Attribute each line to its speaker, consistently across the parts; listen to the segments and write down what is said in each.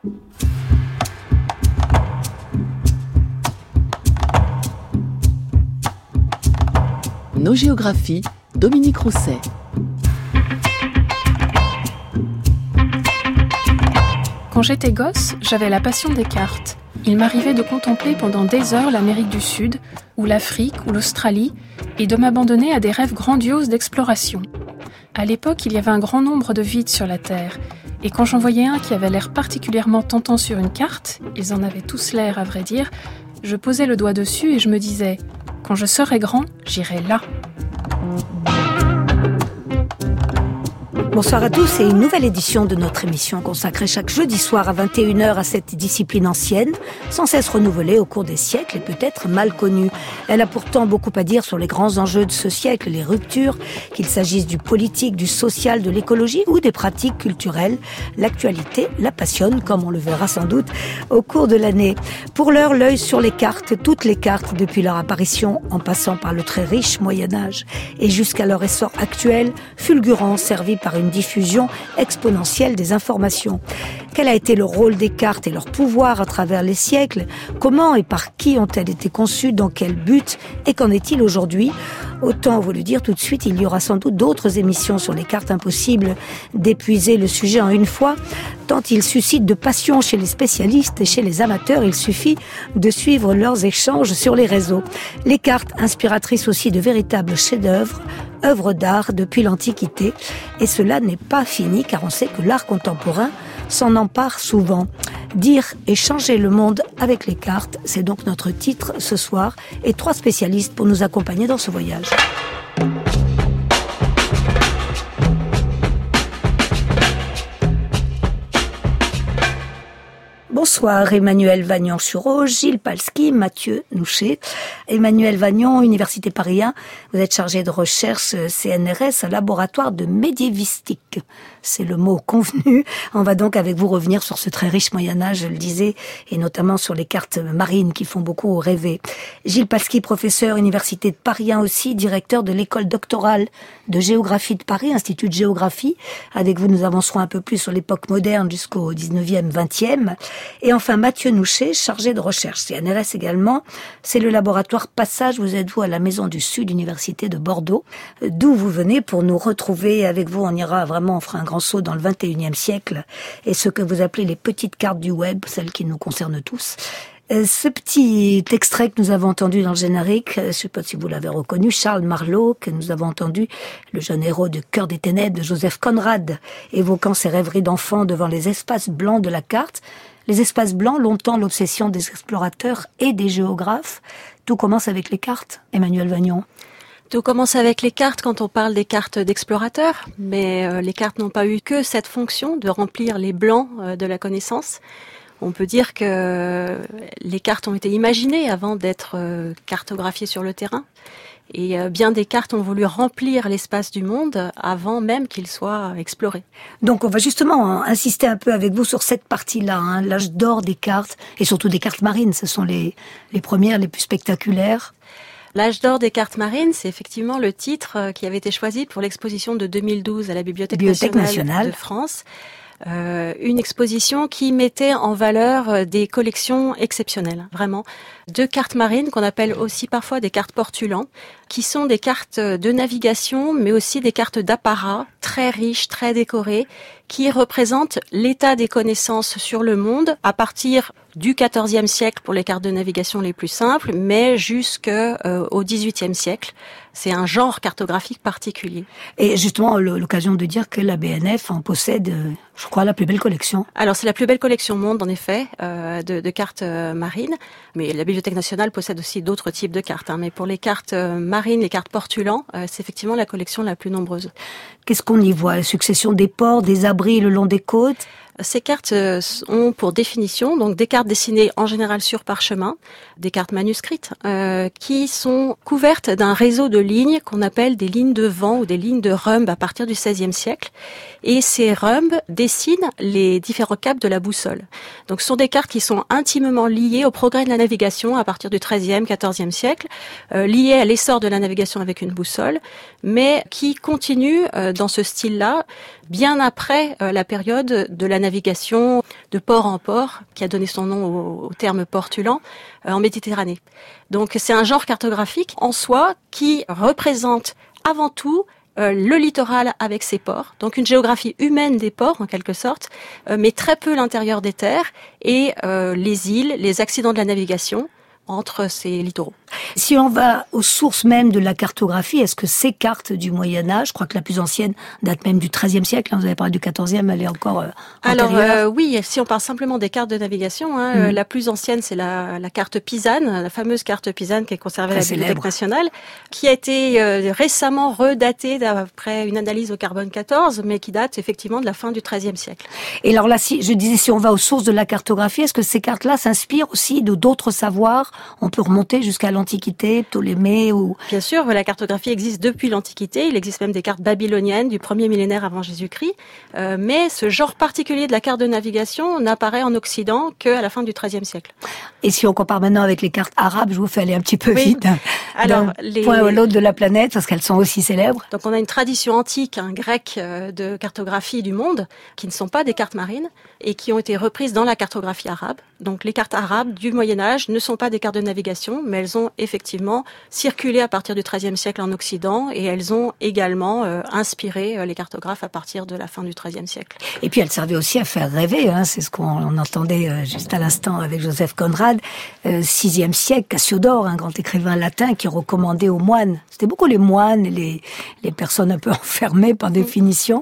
Speaker 1: Nos géographies, Dominique Rousset.
Speaker 2: Quand j'étais gosse, j'avais la passion des cartes. Il m'arrivait de contempler pendant des heures l'Amérique du Sud, ou l'Afrique, ou l'Australie, et de m'abandonner à des rêves grandioses d'exploration. À l'époque, il y avait un grand nombre de vides sur la Terre, et quand j'en voyais un qui avait l'air particulièrement tentant sur une carte, ils en avaient tous l'air à vrai dire, je posais le doigt dessus et je me disais « Quand je serai grand, j'irai là ».
Speaker 3: Bonsoir à tous et une nouvelle édition de notre émission consacrée chaque jeudi soir à 21h à cette discipline ancienne, sans cesse renouvelée au cours des siècles et peut-être mal connue. Elle a pourtant beaucoup à dire sur les grands enjeux de ce siècle, les ruptures, qu'il s'agisse du politique, du social, de l'écologie ou des pratiques culturelles. L'actualité la passionne, comme on le verra sans doute au cours de l'année. Pour l'heure, l'œil sur les cartes, toutes les cartes depuis leur apparition, en passant par le très riche Moyen-Âge et jusqu'à leur essor actuel, fulgurant, servi par une diffusion exponentielle des informations. Quel a été le rôle des cartes et leur pouvoir à travers les siècles? Comment et par qui ont-elles été conçues? Dans quel but? Et qu'en est-il aujourd'hui? Autant vous le dire tout de suite, il y aura sans doute d'autres émissions sur les cartes, impossible d'épuiser le sujet en une fois, tant il suscite de passion chez les spécialistes et chez les amateurs. Il suffit de suivre leurs échanges sur les réseaux. Les cartes, inspiratrices aussi de véritables chefs-d'œuvre, œuvres d'art depuis l'Antiquité. Et cela n'est pas fini, car on sait que l'art contemporain s'en empare souvent. Dire et changer le monde avec les cartes, c'est donc notre titre ce soir, et 3 spécialistes pour nous accompagner dans ce voyage. Bonsoir Emmanuel Vagnon-Sureau, Gilles Palski, Mathieu Nouchet. Emmanuel Vagnon, Université Paris 1, vous êtes chargé de recherche CNRS, laboratoire de médiévistique. C'est le mot convenu. On va donc avec vous revenir sur ce très riche Moyen-Âge, je le disais, et notamment sur les cartes marines qui font beaucoup rêver. Gilles Palski, professeur, Université de Paris 1 aussi, directeur de l'école doctorale de géographie de Paris, Institut de géographie. Avec vous, nous avancerons un peu plus sur l'époque moderne jusqu'au 19e, 20e. Et enfin, Mathieu Nouchet, chargé de recherche CNRS également. C'est le laboratoire Passage. Vous êtes, vous, à la Maison du Sud, Université de Bordeaux, d'où vous venez pour nous retrouver. Avec vous, on ira vraiment, on fera un grand saut dans le 21e siècle et ce que vous appelez les petites cartes du web, celles qui nous concernent tous. Ce petit extrait que nous avons entendu dans le générique, je ne sais pas si vous l'avez reconnu, Charles Marlowe, que nous avons entendu, le jeune héros de Cœur des ténèbres de Joseph Conrad, évoquant ses rêveries d'enfant devant les espaces blancs de la carte. Les espaces blancs, longtemps l'obsession des explorateurs et des géographes. Tout commence avec les cartes, Emmanuel Vagnon.
Speaker 4: Tout commence avec les cartes quand on parle des cartes d'explorateurs, mais les cartes n'ont pas eu que cette fonction de remplir les blancs de la connaissance. On peut dire que les cartes ont été imaginées avant d'être cartographiées sur le terrain. Et bien des cartes ont voulu remplir l'espace du monde avant même qu'il soit exploré.
Speaker 3: Donc on va justement insister un peu avec vous sur cette partie-là, l'âge d'or des cartes, et surtout des cartes marines. Ce sont les premières, les plus spectaculaires.
Speaker 4: L'âge d'or des cartes marines, c'est effectivement le titre qui avait été choisi pour l'exposition de 2012 à la Bibliothèque nationale de France. Une exposition qui mettait en valeur des collections exceptionnelles, vraiment, de cartes marines qu'on appelle aussi parfois des cartes portulans, qui sont des cartes de navigation, mais aussi des cartes d'apparat très riches, très décorées, qui représentent l'état des connaissances sur le monde à partir du XIVe siècle pour les cartes de navigation les plus simples, mais jusqu'au XVIIIe siècle. C'est un genre cartographique particulier.
Speaker 3: Et justement, l'occasion de dire que la BNF en possède, je crois, la plus belle collection.
Speaker 4: Alors, c'est la plus belle collection au monde, en effet, de cartes marines. Mais la Bibliothèque nationale possède aussi d'autres types de cartes. Mais pour les cartes marines, les cartes portulans, c'est effectivement la collection la plus nombreuse.
Speaker 3: Qu'est-ce qu'on y voit? La succession des ports, des abris le long des côtes?
Speaker 4: Ces cartes ont pour définition donc des cartes dessinées en général sur parchemin, des cartes manuscrites, qui sont couvertes d'un réseau de lignes qu'on appelle des lignes de vent ou des lignes de rhumb à partir du XVIe siècle. Et ces rhumbs dessinent les différents caps de la boussole. Donc ce sont des cartes qui sont intimement liées au progrès de la navigation à partir du XIIIe, XIVe siècle, liées à l'essor de la navigation avec une boussole, mais qui continuent dans ce style-là bien après la période de la navigation de port en port, qui a donné son nom au terme portulant, en Méditerranée. Donc c'est un genre cartographique en soi qui représente avant tout le littoral avec ses ports, donc une géographie humaine des ports en quelque sorte, mais très peu l'intérieur des terres et les îles, les accidents de la navigation entre ces littoraux.
Speaker 3: Si on va aux sources même de la cartographie, est-ce que ces cartes du Moyen-Âge, je crois que la plus ancienne date même du XIIIe siècle, hein, vous avez parlé du XIVe, elle est encore antérieure.
Speaker 4: Alors oui, si on parle simplement des cartes de navigation, la plus ancienne c'est la carte pisane, la fameuse carte pisane qui est conservée à la Bibliothèque nationale, qui a été récemment redatée d'après une analyse au carbone 14, mais qui date effectivement de la fin du XIIIe siècle.
Speaker 3: Et alors là, si on va aux sources de la cartographie, est-ce que ces cartes-là s'inspirent aussi de d'autres savoirs? On peut remonter jusqu'à l'Antiquité, Ptolémée ou...
Speaker 4: Bien sûr, la cartographie existe depuis l'Antiquité. Il existe même des cartes babyloniennes du 1er millénaire avant Jésus-Christ. Mais ce genre particulier de la carte de navigation n'apparaît en Occident qu'à la fin du XIIIe siècle.
Speaker 3: Et si on compare maintenant avec les cartes arabes, je vous fais aller un petit peu vite,
Speaker 4: alors,
Speaker 3: d'un point à l'autre de la planète, parce qu'elles sont aussi célèbres.
Speaker 4: Donc on a une tradition antique, grecque, de cartographie du monde, qui ne sont pas des cartes marines, et qui ont été reprises dans la cartographie arabe. Donc les cartes arabes du Moyen-Âge ne sont pas des cartes de navigation, mais elles ont effectivement circulé à partir du XIIIe siècle en Occident, et elles ont également inspiré les cartographes à partir de la fin du XIIIe siècle.
Speaker 3: Et puis elles servaient aussi à faire rêver, c'est ce qu'on entendait juste à l'instant avec Joseph Conrad, 6e siècle, Cassiodore, un grand écrivain latin qui recommandait aux moines, c'était beaucoup les moines et les personnes un peu enfermées par définition,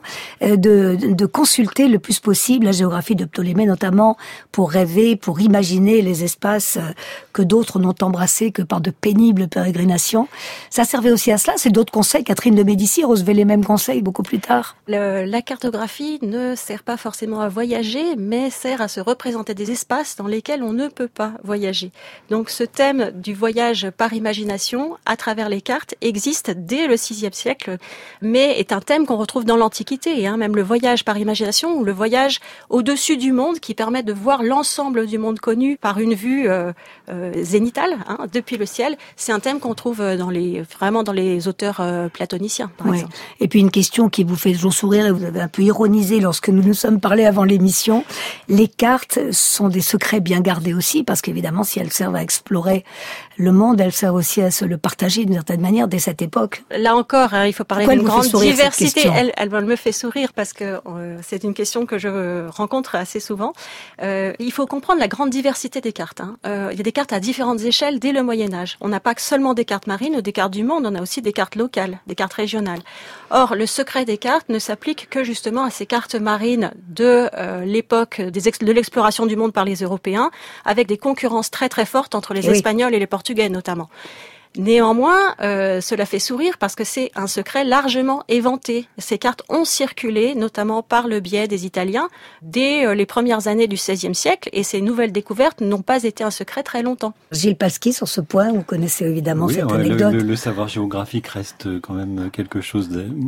Speaker 3: de consulter le plus possible la géographie de Ptolémée, notamment pour rêver, pour imaginer les espaces que d'autres n'ont embrassés que par de pénibles pérégrinations. Ça servait aussi à cela. C'est d'autres conseils. Catherine de Médicis recevait les mêmes conseils beaucoup plus tard.
Speaker 4: La cartographie ne sert pas forcément à voyager, mais sert à se représenter des espaces dans lesquels on ne peut pas voyager. Donc ce thème du voyage par imagination à travers les cartes existe dès le VIe siècle, mais est un thème qu'on retrouve dans l'Antiquité. Même le voyage par imagination ou le voyage au-dessus du monde qui permet de voir l'ensemble du monde connu par une vue zénitale, depuis le ciel. C'est un thème qu'on trouve vraiment dans les auteurs platoniciens, par exemple.
Speaker 3: Et puis une question qui vous fait toujours sourire et vous avez un peu ironisé lorsque nous nous sommes parlé avant l'émission. Les cartes sont des secrets bien gardés aussi, parce qu'évidemment, si elles servent à explorer le monde, elles servent aussi à se le partager d'une certaine manière dès cette époque.
Speaker 4: Là encore, il faut parler d'une grande diversité. Elle me fait sourire parce que c'est une question que je rencontre assez souvent. Il faut comprendre la grande diversité des cartes. Il y a des cartes à différentes échelles dès le Moyen-Âge. On n'a pas seulement des cartes marines ou des cartes du monde, on a aussi des cartes locales, des cartes régionales. Or, le secret des cartes ne s'applique que justement à ces cartes marines de l'époque de l'exploration du monde par les Européens, avec des concurrences très très fortes entre les Espagnols et les Portugais notamment. Néanmoins, cela fait sourire parce que c'est un secret largement éventé. Ces cartes ont circulé, notamment par le biais des Italiens, dès les premières années du XVIe siècle, et ces nouvelles découvertes n'ont pas été un secret très longtemps.
Speaker 3: Gilles Pasqui, sur ce point, vous connaissez évidemment cette anecdote.
Speaker 5: Le savoir géographique reste quand même quelque chose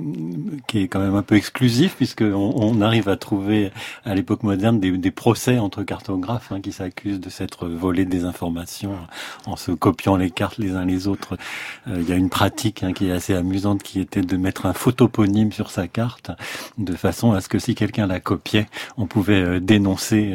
Speaker 5: qui est quand même un peu exclusif, puisqu'on arrive à trouver à l'époque moderne des procès entre cartographes qui s'accusent de s'être volés des informations en se copiant les cartes les uns les autres. Il y a une pratique qui est assez amusante qui était de mettre un photoponyme sur sa carte de façon à ce que si quelqu'un la copiait, on pouvait dénoncer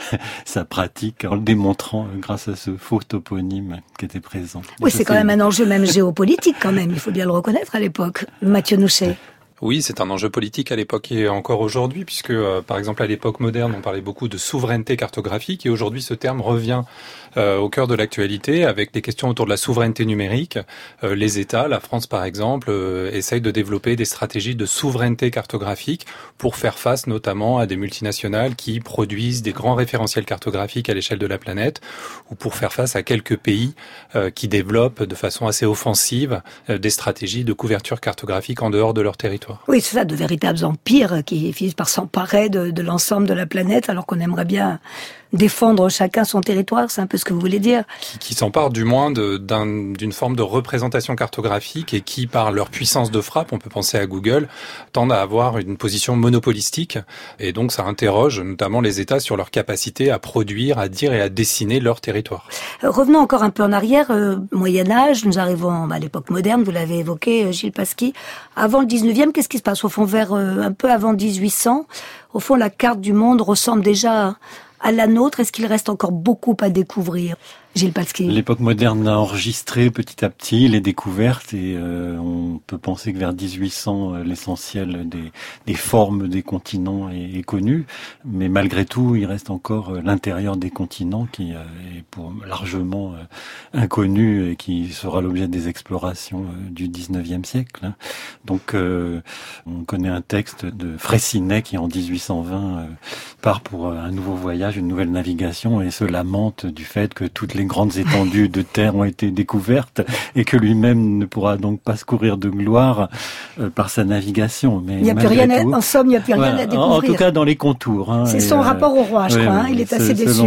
Speaker 5: sa pratique en le démontrant grâce à ce photoponyme qui était présent.
Speaker 3: Oui, c'est quand même un enjeu même géopolitique quand même, il faut bien le reconnaître à l'époque. Mathieu Nouchet.
Speaker 6: Oui, c'est un enjeu politique à l'époque et encore aujourd'hui, puisque par exemple à l'époque moderne, on parlait beaucoup de souveraineté cartographique et aujourd'hui ce terme revient au cœur de l'actualité avec les questions autour de la souveraineté numérique. Les États, la France par exemple, essayent de développer des stratégies de souveraineté cartographique pour faire face notamment à des multinationales qui produisent des grands référentiels cartographiques à l'échelle de la planète ou pour faire face à quelques pays qui développent de façon assez offensive des stratégies de couverture cartographique en dehors de leur territoire.
Speaker 3: Oui, c'est ça, de véritables empires qui finissent par s'emparer de l'ensemble de la planète, alors qu'on aimerait bien défendre chacun son territoire, c'est un peu ce que vous voulez dire.
Speaker 6: Qui s'emparent du moins d'une forme de représentation cartographique et qui, par leur puissance de frappe, on peut penser à Google, tendent à avoir une position monopolistique. Et donc ça interroge notamment les États sur leur capacité à produire, à dire et à dessiner leur territoire.
Speaker 3: Revenons encore un peu en arrière, Moyen-Âge, nous arrivons à l'époque moderne, vous l'avez évoqué, Gilles Pasqui. Avant le 19e, qu'est-ce qui se passe? Au fond, vers un peu avant 1800, au fond, la carte du monde ressemble déjà à la nôtre. Est-ce qu'il reste encore beaucoup à découvrir? Gilles Pasqui.
Speaker 5: L'époque moderne a enregistré petit à petit les découvertes et on peut penser que vers 1800, l'essentiel des formes des continents est connu, mais malgré tout, il reste encore l'intérieur des continents qui est largement inconnu et qui sera l'objet des explorations du 19e siècle. Donc, on connaît un texte de Freycinet qui, en 1820, part pour un nouveau voyage, une nouvelle navigation et se lamente du fait que toutes les grandes étendues de terre ont été découvertes et que lui-même ne pourra donc pas se courir de gloire par sa navigation. Mais
Speaker 3: il n'y a plus rien en somme, il n'y a plus rien à découvrir.
Speaker 5: En tout cas, dans les contours.
Speaker 3: C'est son rapport au roi, je crois. Il est assez déçu.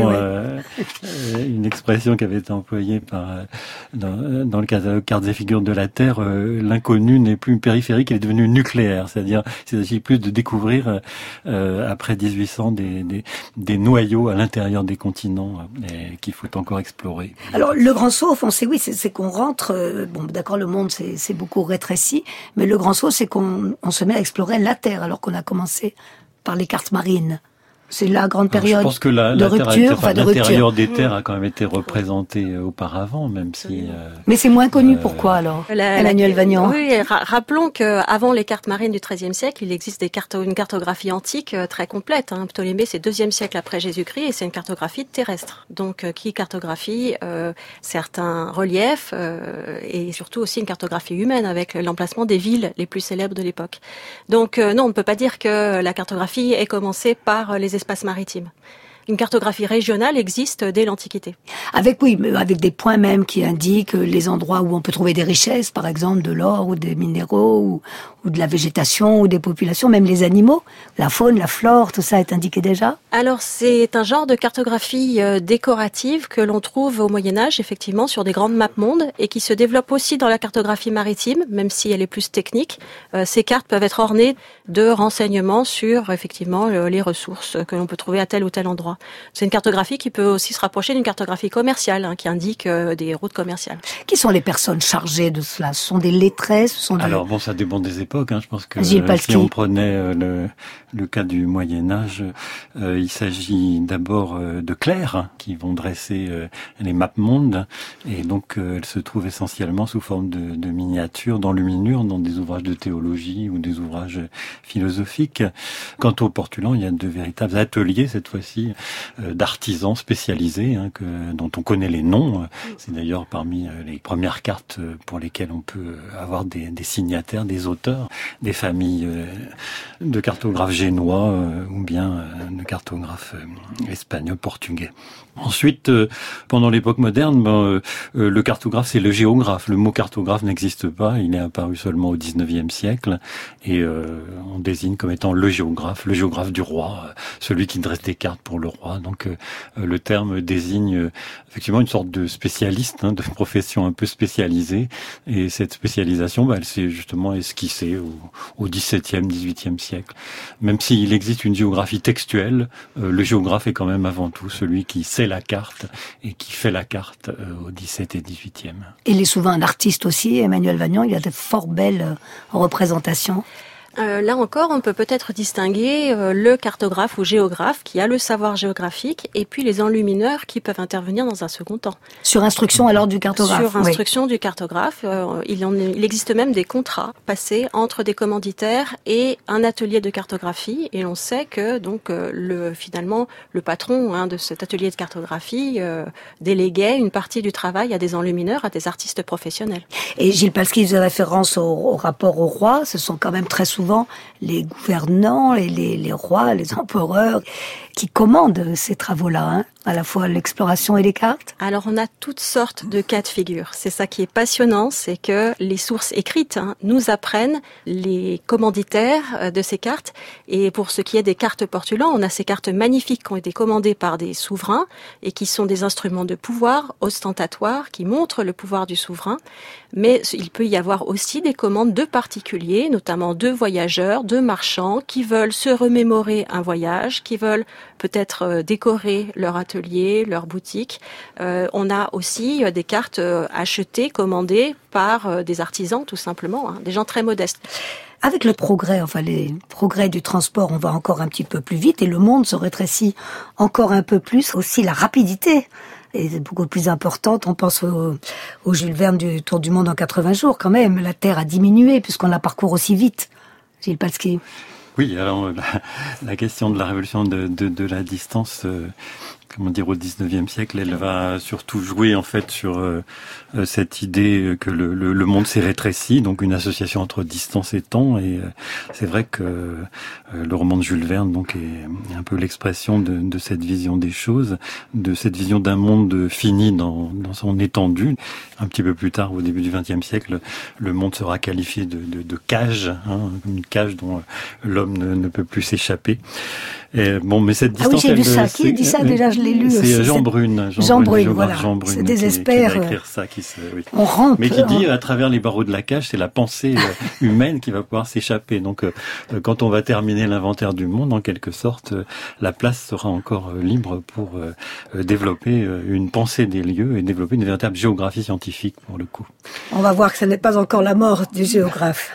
Speaker 5: Une expression qui avait été employée dans le catalogue Cartes et figures de la Terre, l'inconnu n'est plus périphérique, il est devenu nucléaire. C'est-à-dire, il s'agit plus de découvrir après 1800 des noyaux à l'intérieur des continents qu'il faut encore explorer.
Speaker 3: Alors le grand saut, au fond, c'est qu'on rentre. Bon, d'accord, le monde c'est beaucoup rétréci, mais le grand saut, c'est qu'on se met à explorer la Terre, alors qu'on a commencé par les cartes marines. C'est la grande période de rupture. Je pense
Speaker 5: que l'intérieur des terres a quand même été représenté auparavant, même si...
Speaker 3: Mais c'est moins connu, pourquoi alors, Emmanuel Vagnan?
Speaker 4: Oui, rappelons qu'avant les cartes marines du XIIIe siècle, il existe une cartographie antique très complète. Ptolémée, c'est 2e siècle après Jésus-Christ, et c'est une cartographie terrestre. Donc, qui cartographie certains reliefs, et surtout aussi une cartographie humaine, avec l'emplacement des villes les plus célèbres de l'époque. Donc, non, on ne peut pas dire que la cartographie ait commencé par les espaces maritimes. Une cartographie régionale existe dès l'Antiquité.
Speaker 3: Avec des points même qui indiquent les endroits où on peut trouver des richesses, par exemple de l'or ou des minéraux ou de la végétation ou des populations, même les animaux, la faune, la flore, tout ça est indiqué déjà?
Speaker 4: Alors c'est un genre de cartographie décorative que l'on trouve au Moyen-Âge, effectivement, sur des grandes maps-mondes et qui se développe aussi dans la cartographie maritime, même si elle est plus technique. Ces cartes peuvent être ornées de renseignements sur, effectivement, les ressources que l'on peut trouver à tel ou tel endroit. C'est une cartographie qui peut aussi se rapprocher d'une cartographie commerciale, qui indique des routes commerciales.
Speaker 3: Qui sont les personnes chargées de cela? Ce sont des lettrés?
Speaker 5: Alors bon, ça dépend des époques. Je pense que si on prenait le cas du Moyen-Âge, il s'agit d'abord de clercs qui vont dresser les maps-mondes, et donc elles se trouvent essentiellement sous forme de miniatures d'enluminures dans des ouvrages de théologie ou des ouvrages philosophiques. Quant aux portulans, il y a de véritables ateliers, cette fois-ci, d'artisans spécialisés, dont on connaît les noms. C'est d'ailleurs parmi les premières cartes pour lesquelles on peut avoir des signataires, des auteurs, des familles de cartographes génois ou bien de cartographes espagnols, portugais. Ensuite, pendant l'époque moderne, le cartographe, c'est le géographe. Le mot cartographe n'existe pas, il est apparu seulement au XIXe siècle, et on désigne comme étant le géographe du roi, celui qui dresse des cartes pour le roi. Donc le terme désigne effectivement une sorte de spécialiste, de profession un peu spécialisée, et cette spécialisation, elle s'est justement esquissée au XVIIe, XVIIIe siècle. Même s'il existe une géographie textuelle, le géographe est quand même avant tout celui qui sait la carte et qui fait la carte au XVIIe et XVIIIe.
Speaker 3: Il est souvent un artiste aussi, Emmanuel Vagnan, il y a de fort belles représentations.
Speaker 4: Là encore, on peut peut-être distinguer le cartographe ou géographe qui a le savoir géographique et puis les enlumineurs qui peuvent intervenir dans un second temps.
Speaker 3: Sur instruction alors du cartographe.
Speaker 4: Sur instruction du cartographe. Il existe même des contrats passés entre des commanditaires et un atelier de cartographie, et l'on sait que donc finalement le patron de cet atelier de cartographie déléguait une partie du travail à des enlumineurs, à des artistes professionnels.
Speaker 3: Et Gilles Pasqui faisait référence au rapport au roi. Ce sont quand même très souvent souvent les gouvernants et les rois, les empereurs qui commandent ces travaux-là, à la fois l'exploration et les cartes.
Speaker 4: Alors on a toutes sortes de cas de figure. C'est ça qui est passionnant, c'est que les sources écrites nous apprennent les commanditaires de ces cartes. Et pour ce qui est des cartes portulans, on a ces cartes magnifiques qui ont été commandées par des souverains et qui sont des instruments de pouvoir ostentatoires qui montrent le pouvoir du souverain. Mais il peut y avoir aussi des commandes de particuliers, notamment de voyageurs, de marchands qui veulent se remémorer un voyage, qui veulent peut-être décorer leur atelier, leur boutique. On a aussi des cartes achetées, commandées par des artisans tout simplement, des gens très modestes.
Speaker 3: Avec le progrès, les progrès du transport, on va encore un petit peu plus vite et le monde se rétrécit encore un peu plus. Aussi la rapidité est beaucoup plus importante. On pense au Jules Verne du Tour du Monde en 80 jours quand même. La Terre a diminué puisqu'on la parcourt aussi vite. Gilles Palsky.
Speaker 5: Oui, alors la question de la révolution de la distance, au 19e siècle, elle va surtout jouer en fait sur cette idée que le monde s'est rétréci, donc une association entre distance et temps. Et c'est vrai que le roman de Jules Verne donc est un peu l'expression de cette vision des choses, de cette vision d'un monde fini dans son étendue. Un petit peu plus tard, au début du XXe siècle, le monde sera qualifié de cage, une cage dont l'homme ne peut plus s'échapper. Et mais cette distance...
Speaker 3: Ah oui, j'ai lu ça. Qui dit ça déjà? Je l'ai lu aussi.
Speaker 5: C'est Jean Brune.
Speaker 3: Jean Brune, voilà. C'est désespère.
Speaker 5: Qui va écrire ça, oui.
Speaker 3: On rampe.
Speaker 5: Mais qui dit, à travers les barreaux de la cage, c'est la pensée humaine qui va pouvoir s'échapper. Donc, quand on va terminer l'inventaire du monde, en quelque sorte, la place sera encore libre pour développer une pensée des lieux et développer une véritable géographie scientifique, pour le coup.
Speaker 3: On va voir que ce n'est pas encore la mort du géographe.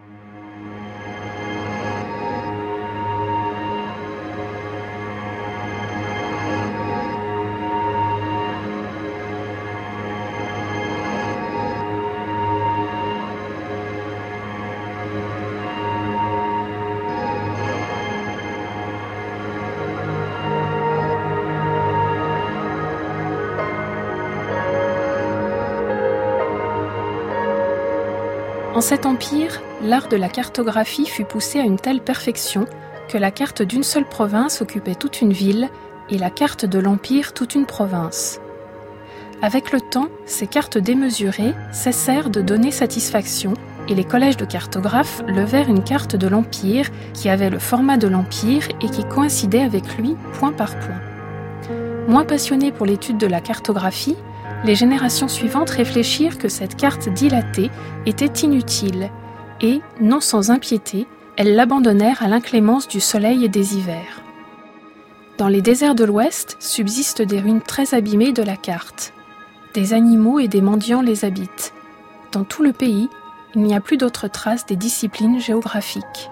Speaker 2: En cet empire, l'art de la cartographie fut poussé à une telle perfection que la carte d'une seule province occupait toute une ville et la carte de l'empire toute une province. Avec le temps, ces cartes démesurées cessèrent de donner satisfaction et les collèges de cartographes levèrent une carte de l'empire qui avait le format de l'empire et qui coïncidait avec lui point par point. Moins passionnés pour l'étude de la cartographie, les générations suivantes réfléchirent que cette carte dilatée était inutile et, non sans impiété, elles l'abandonnèrent à l'inclémence du soleil et des hivers. Dans les déserts de l'Ouest subsistent des ruines très abîmées de la carte. Des animaux et des mendiants les habitent. Dans tout le pays, il n'y a plus d'autres traces des disciplines géographiques.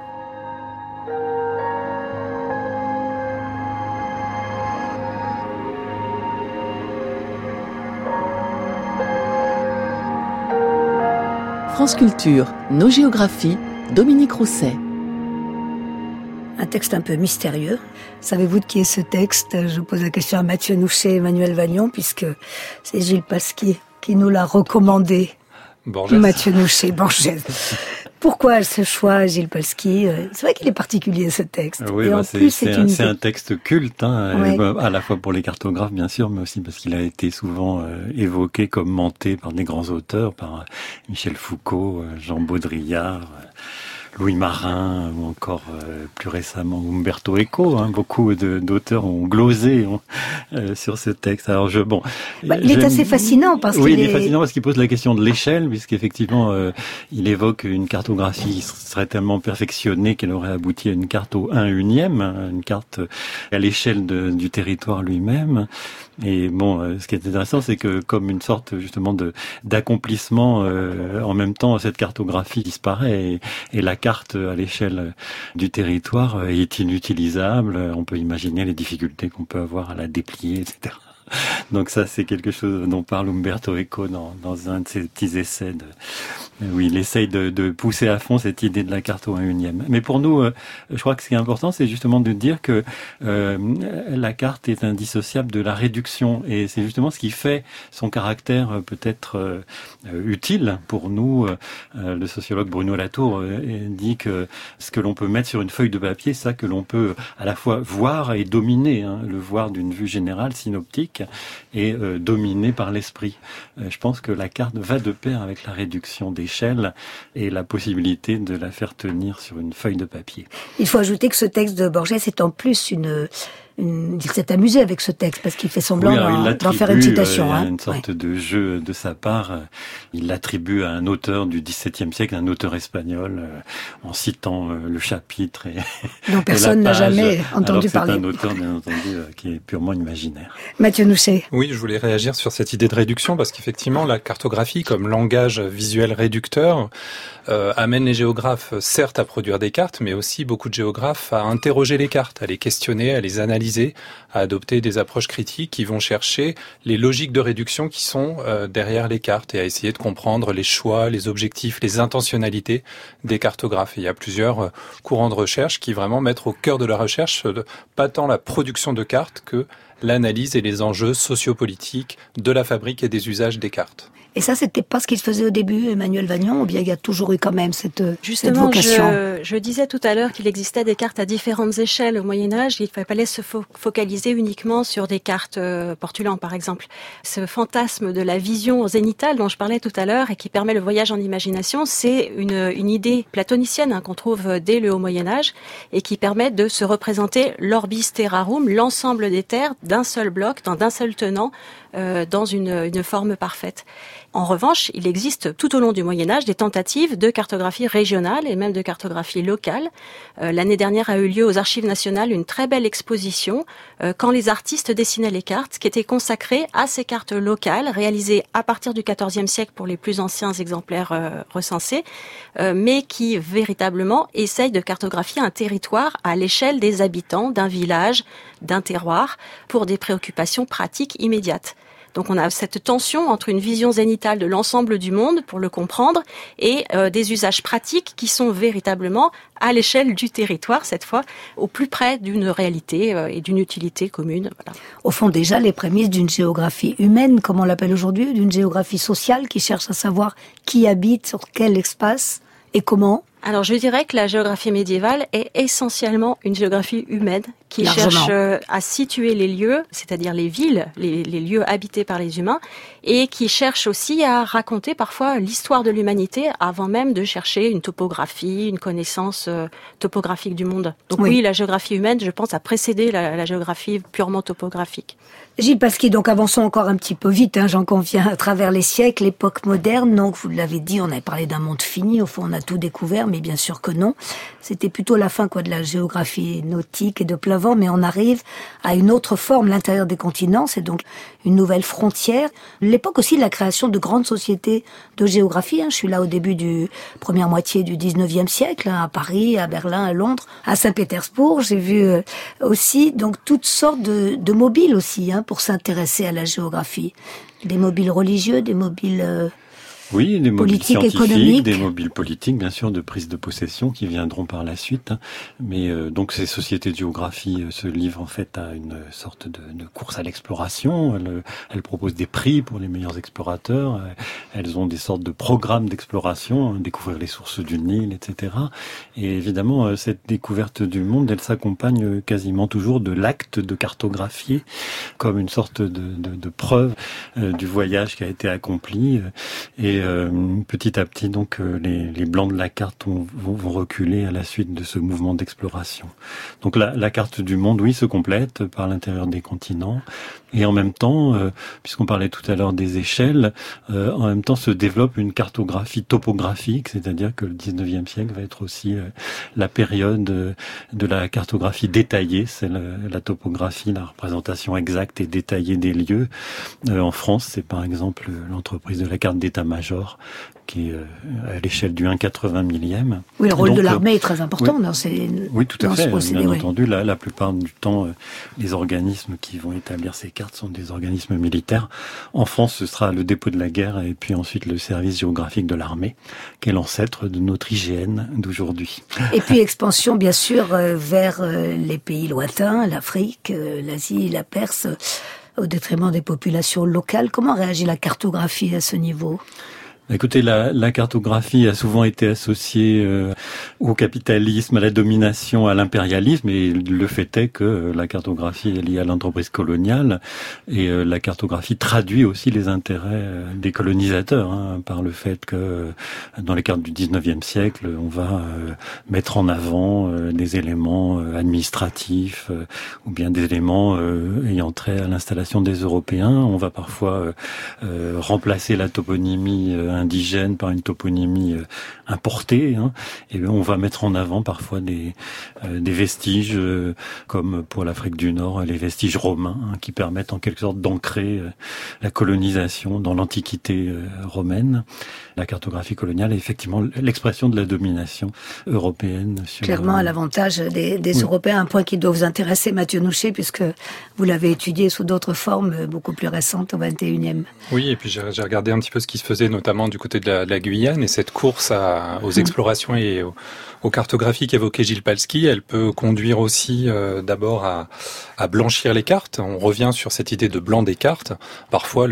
Speaker 1: France Culture, nos géographies, Dominique Rousset.
Speaker 3: Un texte un peu mystérieux. Savez-vous de qui est ce texte? Je pose la question à Mathieu Nouchet et Emmanuel Vagnon, puisque c'est Gilles Palsky qui nous l'a recommandé.
Speaker 6: Borges.
Speaker 3: Mathieu Nouchet, Borges. Pourquoi ce choix, Gilles Palsky? C'est vrai qu'il est particulier, ce texte.
Speaker 5: Oui,
Speaker 3: et en plus, c'est
Speaker 5: un texte culte,
Speaker 3: oui.
Speaker 5: À la fois pour les cartographes, bien sûr, mais aussi parce qu'il a été souvent évoqué, commenté par des grands auteurs, par Michel Foucault, Jean Baudrillard, Louis Marin, ou encore plus récemment Umberto Eco. Beaucoup d'auteurs ont glosé sur ce texte. Alors
Speaker 3: il est assez fascinant parce
Speaker 5: il est fascinant parce qu'il pose la question de l'échelle, puisqu'effectivement il évoque une cartographie qui serait tellement perfectionnée qu'elle aurait abouti à une carte au 1/1, une carte à l'échelle du territoire lui-même. Et ce qui est intéressant, c'est que comme une sorte justement d'accomplissement, en même temps, cette cartographie disparaît et la carte à l'échelle du territoire est inutilisable. On peut imaginer les difficultés qu'on peut avoir à la déplier, etc. Donc ça, c'est quelque chose dont parle Umberto Eco dans un de ses petits essais où il essaye de pousser à fond cette idée de la carte au 1/1. Mais pour nous, je crois que ce qui est important, c'est justement de dire que la carte est indissociable de la réduction, et c'est justement ce qui fait son caractère peut-être utile pour nous. Le sociologue Bruno Latour dit que ce que l'on peut mettre sur une feuille de papier, ça que l'on peut à la fois voir et dominer, le voir d'une vue générale, synoptique, et dominé par l'esprit. Je pense que la carte va de pair avec la réduction d'échelle et la possibilité de la faire tenir sur une feuille de papier.
Speaker 3: Il faut ajouter que ce texte de Borges est en plus il s'est amusé avec ce texte parce qu'il fait semblant d'en faire une citation.
Speaker 5: Il y a une sorte de jeu de sa part. Il l'attribue à un auteur du XVIIe siècle, un auteur espagnol, en citant le chapitre
Speaker 3: dont personne n'a jamais entendu parler.
Speaker 5: C'est un auteur, bien entendu, qui est purement imaginaire.
Speaker 3: Mathieu Nouchet.
Speaker 6: Oui, je voulais réagir sur cette idée de réduction parce qu'effectivement, la cartographie, comme langage visuel réducteur, amène les géographes, certes, à produire des cartes, mais aussi beaucoup de géographes à interroger les cartes, à les questionner, à les analyser, à adopter des approches critiques qui vont chercher les logiques de réduction qui sont derrière les cartes et à essayer de comprendre les choix, les objectifs, les intentionnalités des cartographes. Et il y a plusieurs courants de recherche qui vraiment mettent au cœur de la recherche pas tant la production de cartes que l'analyse et les enjeux sociopolitiques de la fabrique et des usages des cartes.
Speaker 3: Et ça, c'était pas ce qu'il faisait au début, Emmanuel Vagnon, ou bien il y a toujours eu quand même cette vocation?
Speaker 4: Justement, je disais tout à l'heure qu'il existait des cartes à différentes échelles au Moyen-Âge. Il fallait se focaliser uniquement sur des cartes Portulan, par exemple. Ce fantasme de la vision zénitale dont je parlais tout à l'heure et qui permet le voyage en imagination, c'est une idée platonicienne qu'on trouve dès le Haut Moyen-Âge et qui permet de se représenter l'orbis terrarum, l'ensemble des terres, d'un seul bloc, dans d'un seul tenant, dans une forme parfaite. En revanche, il existe tout au long du Moyen-Âge des tentatives de cartographie régionale et même de cartographie locale. L'année dernière a eu lieu aux Archives nationales une très belle exposition quand les artistes dessinaient les cartes qui étaient consacrées à ces cartes locales réalisées à partir du XIVe siècle pour les plus anciens exemplaires recensés, mais qui véritablement essayent de cartographier un territoire à l'échelle des habitants d'un village, d'un terroir, pour des préoccupations pratiques immédiates. Donc on a cette tension entre une vision zénitale de l'ensemble du monde pour le comprendre et des usages pratiques qui sont véritablement à l'échelle du territoire, cette fois, au plus près d'une réalité et d'une utilité commune. Voilà.
Speaker 3: Au fond, déjà, les prémices d'une géographie humaine, comme on l'appelle aujourd'hui, d'une géographie sociale qui cherche à savoir qui habite sur quel espace et comment.
Speaker 4: Alors je dirais que la géographie médiévale est essentiellement une géographie humaine qui cherche à situer les lieux, c'est-à-dire les villes, les lieux habités par les humains, et qui cherche aussi à raconter parfois l'histoire de l'humanité avant même de chercher une topographie, une connaissance topographique du monde. Donc oui, la géographie humaine, je pense, a précédé la géographie purement topographique.
Speaker 3: Gilles Pasquier, donc avançons encore un petit peu vite, j'en conviens, à travers les siècles, l'époque moderne, donc vous l'avez dit, on avait parlé d'un monde fini, au fond on a tout découvert, mais bien sûr que non. C'était plutôt la fin de la géographie nautique et de plein vent, mais on arrive à une autre forme, l'intérieur des continents, c'est donc une nouvelle frontière. L'époque aussi de la création de grandes sociétés de géographie, je suis là au début du première moitié du 19e siècle, à Paris, à Berlin, à Londres, à Saint-Pétersbourg, j'ai vu aussi donc toutes sortes de mobiles aussi, pour s'intéresser à la géographie. Des mobiles religieux, des mobiles
Speaker 5: oui, des mobiles scientifiques,
Speaker 3: économiques.
Speaker 5: des mobiles politiques, bien sûr, de prise de possession qui viendront par la suite. Mais donc ces sociétés de géographie se livrent en fait à une sorte de course à l'exploration. Elles proposent des prix pour les meilleurs explorateurs. Elles ont des sortes de programmes d'exploration, découvrir les sources du Nil, etc. Et évidemment, cette découverte du monde, elle s'accompagne quasiment toujours de l'acte de cartographier comme une sorte de preuve du voyage qui a été accompli. Et petit à petit, donc, les blancs de la carte vont reculer à la suite de ce mouvement d'exploration. Donc la carte du monde, oui, se complète par l'intérieur des continents. Et en même temps, puisqu'on parlait tout à l'heure des échelles, en même temps se développe une cartographie topographique, c'est-à-dire que le 19e siècle va être aussi la période de la cartographie détaillée. C'est la topographie, la représentation exacte et détaillée des lieux. En France, c'est par exemple l'entreprise de la carte d'état-major qui est à l'échelle du 1/80 millième.
Speaker 3: Oui, le rôle de l'armée est très important dans ces
Speaker 5: Oui, tout à fait.
Speaker 3: Procédé,
Speaker 5: bien entendu, la plupart du temps, les organismes qui vont établir ces cartes sont des organismes militaires. En France, ce sera le dépôt de la guerre et puis ensuite le service géographique de l'armée, qui est l'ancêtre de notre IGN d'aujourd'hui.
Speaker 3: Et puis expansion, bien sûr, vers les pays lointains, l'Afrique, l'Asie, la Perse, au détriment des populations locales. Comment réagit la cartographie à ce niveau ?
Speaker 5: Écoutez, la cartographie a souvent été associée au capitalisme, à la domination, à l'impérialisme, et le fait est que la cartographie est liée à l'entreprise coloniale, et la cartographie traduit aussi les intérêts des colonisateurs, par le fait que dans les cartes du 19e siècle, on va mettre en avant des éléments administratifs ou bien des éléments ayant trait à l'installation des Européens. On va parfois remplacer la toponymie indigène par une toponymie importée, et on va mettre en avant parfois des vestiges comme pour l'Afrique du Nord, les vestiges romains, qui permettent en quelque sorte d'ancrer la colonisation dans l'Antiquité romaine. La cartographie coloniale est effectivement l'expression de la domination européenne.
Speaker 3: Clairement à l'avantage des Européens, un point qui doit vous intéresser, Mathieu Nouchet, puisque vous l'avez étudié sous d'autres formes beaucoup plus récentes au XXIe.
Speaker 6: Oui, et puis j'ai regardé un petit peu ce qui se faisait notamment du côté de la Guyane, et cette course aux explorations et aux cartographies qu'évoquait Gilles Palsky, elle peut conduire aussi d'abord à blanchir les cartes. On revient sur cette idée de blanc des cartes. Parfois,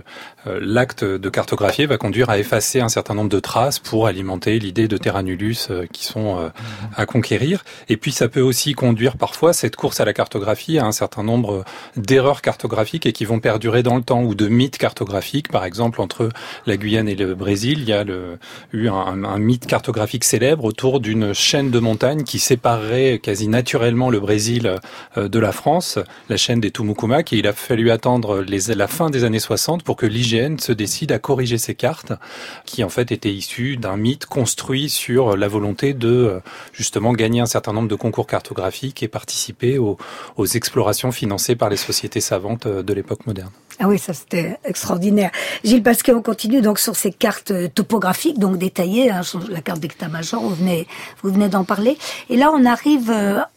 Speaker 6: l'acte de cartographier va conduire à effacer un certain nombre de traces pour alimenter l'idée de terra nullius qui sont à conquérir. Et puis, ça peut aussi conduire parfois cette course à la cartographie à un certain nombre d'erreurs cartographiques et qui vont perdurer dans le temps, ou de mythes cartographiques. Par exemple, entre la Guyane et le Brésil, il y a eu un mythe cartographique célèbre autour d'une chaîne de montagnes qui séparerait quasi naturellement le Brésil de la France, la chaîne des Tumucumac, et il a fallu attendre la fin des années 60 pour que l'IGN se décide à corriger ces cartes, qui en fait étaient issues d'un mythe construit sur la volonté de justement gagner un certain nombre de concours cartographiques et participer aux explorations financées par les sociétés savantes de l'époque moderne.
Speaker 3: Ah oui, ça c'était extraordinaire. Gilles Pasquier, on continue donc sur ces cartes topographiques, donc détaillées, la carte d'état-major, vous venez d'en parler. Et là, on arrive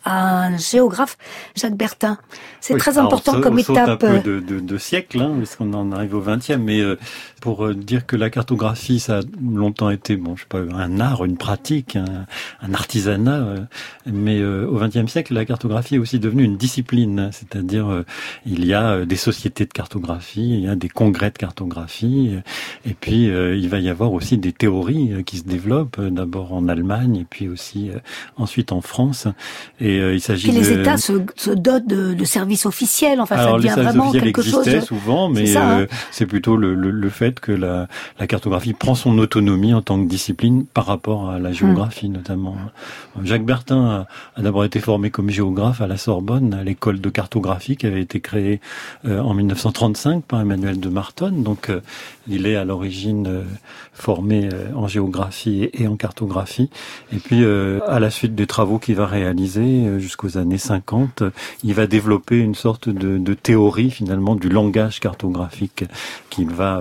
Speaker 3: à un géographe, Jacques Bertin. C'est très important comme étape.
Speaker 5: On saute un peu de siècle, parce qu'on en arrive au 20e, mais pour dire que la cartographie, ça a longtemps été, un art, une pratique, un artisanat, mais au 20e siècle, la cartographie est aussi devenue une discipline, c'est-à-dire il y a des sociétés de cartographie, il y a des congrès de cartographie, et puis il va y avoir aussi des théories qui se développent, d'abord en Allemagne, et puis aussi ensuite en France. Et il s'agit
Speaker 3: les États se dotent de services officiels, enfin ça devient vraiment quelque chose.
Speaker 5: Les services officiels existaient souvent, mais c'est plutôt le fait que la cartographie prend son autonomie en tant que discipline par rapport à la géographie notamment. Jacques Bertin a d'abord été formé comme géographe à la Sorbonne, à l'école de cartographie qui avait été créée en 1935 par Emmanuel de Martonne. Donc il est à l'origine formé en géographie et en cartographie. Et puis à la suite des travaux qu'il va réaliser jusqu'aux années 50, il va développer une sorte de théorie finalement du langage cartographique qu'il va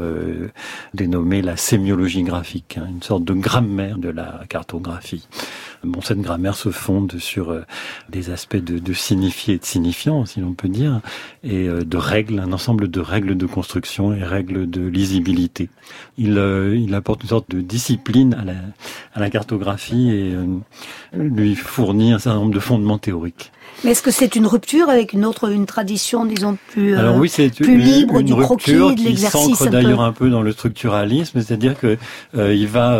Speaker 5: dénommer la sémiologie graphique, une sorte de grammaire de la cartographie. Cette grammaire se fonde sur des aspects de signifié et de signifiant, si l'on peut dire, et de règles, un ensemble de règles de construction et règles de lisibilité. Il apporte une sorte de discipline à la cartographie et lui fournit un certain nombre de fondements théoriques.
Speaker 3: Mais est-ce que c'est une rupture avec une tradition, disons, plus
Speaker 5: plus
Speaker 3: libre du croquis, de l'exercice?
Speaker 5: Qui s'ancre d'ailleurs un peu dans le structuralisme, c'est-à-dire que il va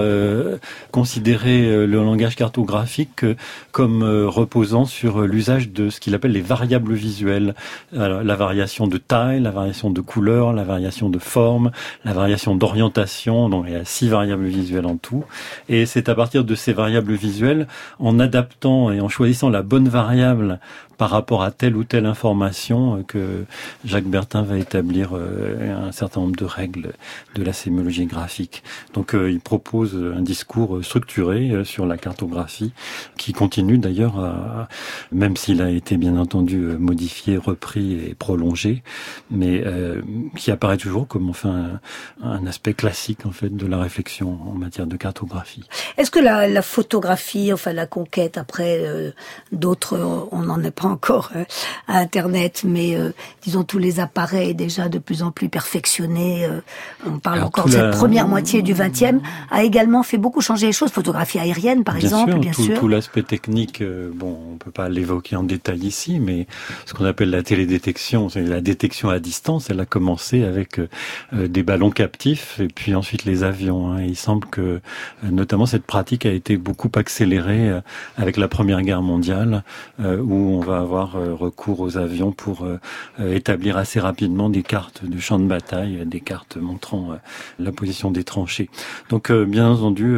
Speaker 5: considérer le langage cartographique comme reposant sur l'usage de ce qu'il appelle les variables visuelles. Alors, la variation de taille, la variation de couleur, la variation de forme, la variation d'orientation. Donc il y a 6 variables visuelles en tout. Et c'est à partir de ces variables visuelles, en adaptant et en choisissant la bonne variable par rapport à telle ou telle information, que Jacques Bertin va établir un certain nombre de règles de la sémiologie graphique. Donc il propose un discours structuré sur la cartographie cartographie, qui continue d'ailleurs, même s'il a été bien entendu modifié, repris et prolongé, mais qui apparaît toujours comme enfin un aspect classique en fait de la réflexion en matière de cartographie.
Speaker 3: Est-ce que la photographie, enfin la conquête après d'autres, on n'en est pas encore à Internet, mais disons tous les appareils déjà de plus en plus perfectionnés, on parle encore de cette première moitié du XXe, a également fait beaucoup changer les choses. Photographie aérienne par exemple, bien sûr.
Speaker 5: Tout l'aspect technique, on peut pas l'évoquer en détail ici, mais ce qu'on appelle la télédétection, c'est la détection à distance, elle a commencé avec des ballons captifs et puis ensuite les avions. Et il semble que notamment cette pratique a été beaucoup accélérée avec la Première Guerre mondiale, où on va avoir recours aux avions pour établir assez rapidement des cartes de champs de bataille, des cartes montrant la position des tranchées. Donc bien entendu,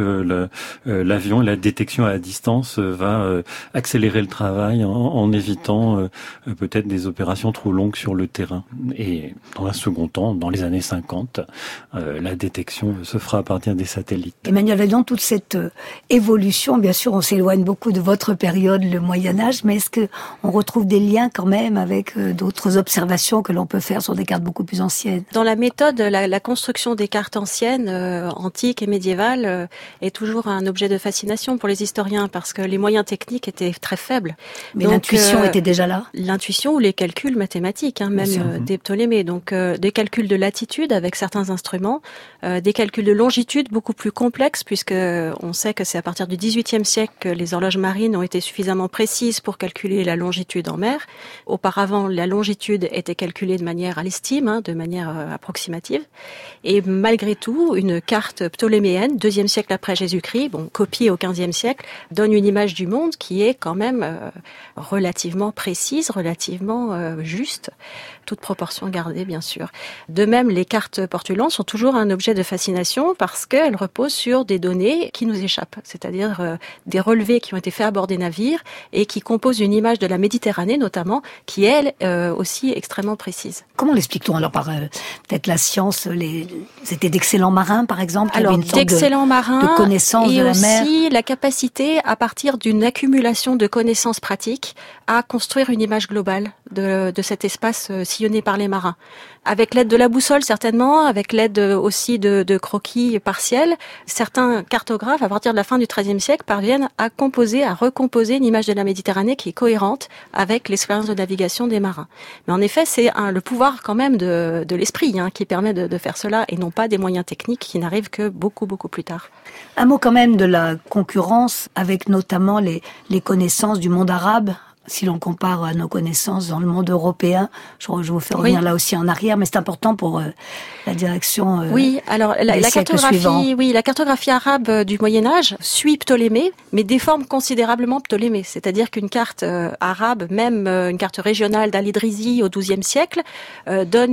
Speaker 5: l'avion et la détection à distance va accélérer le travail en évitant peut-être des opérations trop longues sur le terrain. Et dans un second temps, dans les années 50, la détection se fera à partir des satellites.
Speaker 3: Emmanuel Vadilon, toute cette évolution, bien sûr, on s'éloigne beaucoup de votre période, le Moyen-Âge, mais est-ce que on retrouve des liens quand même avec d'autres observations que l'on peut faire sur des cartes beaucoup plus anciennes?
Speaker 4: Dans la méthode, la construction des cartes anciennes, antiques et médiévales, est toujours un objet de fascination pour les historiens parce que les moyens techniques étaient très faibles.
Speaker 3: Mais donc, l'intuition était déjà là?
Speaker 4: L'intuition ou les calculs mathématiques, même des Ptolémées. Donc des calculs de latitude avec certains instruments, des calculs de longitude beaucoup plus complexes puisque on sait que c'est à partir du XVIIIe siècle que les horloges marines ont été suffisamment précises pour calculer la longitude en mer. Auparavant, la longitude était calculée de manière à l'estime, de manière approximative. Et malgré tout, une carte ptoléméenne, 2e siècle après Jésus-Christ, copiée au 15e siècle, donne une image du monde qui est quand même relativement précise, relativement juste, toute proportion gardée bien sûr. De même, les cartes portulantes sont toujours un objet de fascination parce qu'elles reposent sur des données qui nous échappent, c'est-à-dire des relevés qui ont été faits à bord des navires et qui composent une image de la Méditerranée notamment, qui elle aussi extrêmement précise.
Speaker 3: Comment l'explique-t-on alors par peut-être la science, c'était d'excellents marins par exemple, qui avaient une sorte de connaissance de la mer,
Speaker 4: et aussi la capacité à partir d'une accumulation de connaissances pratiques à construire une image globale de cet espace sillonné par les marins. Avec l'aide de la boussole certainement, avec l'aide aussi de croquis partiels, certains cartographes à partir de la fin du XIIIe siècle parviennent à recomposer une image de la Méditerranée qui est cohérente avec l'expérience de navigation des marins. Mais en effet, c'est le pouvoir quand même de l'esprit qui permet de faire cela et non pas des moyens techniques qui n'arrivent que beaucoup plus tard.
Speaker 3: Un mot quand même de la concurrence avec notamment les connaissances du monde arabe. Si l'on compare à nos connaissances dans le monde européen, je vous fais revenir là aussi en arrière, mais c'est important pour la direction.
Speaker 4: Oui, alors la cartographie arabe du Moyen Âge suit Ptolémée, mais déforme considérablement Ptolémée. C'est-à-dire qu'une carte arabe, même une carte régionale d'Al-Idrizi au XIIe siècle, donne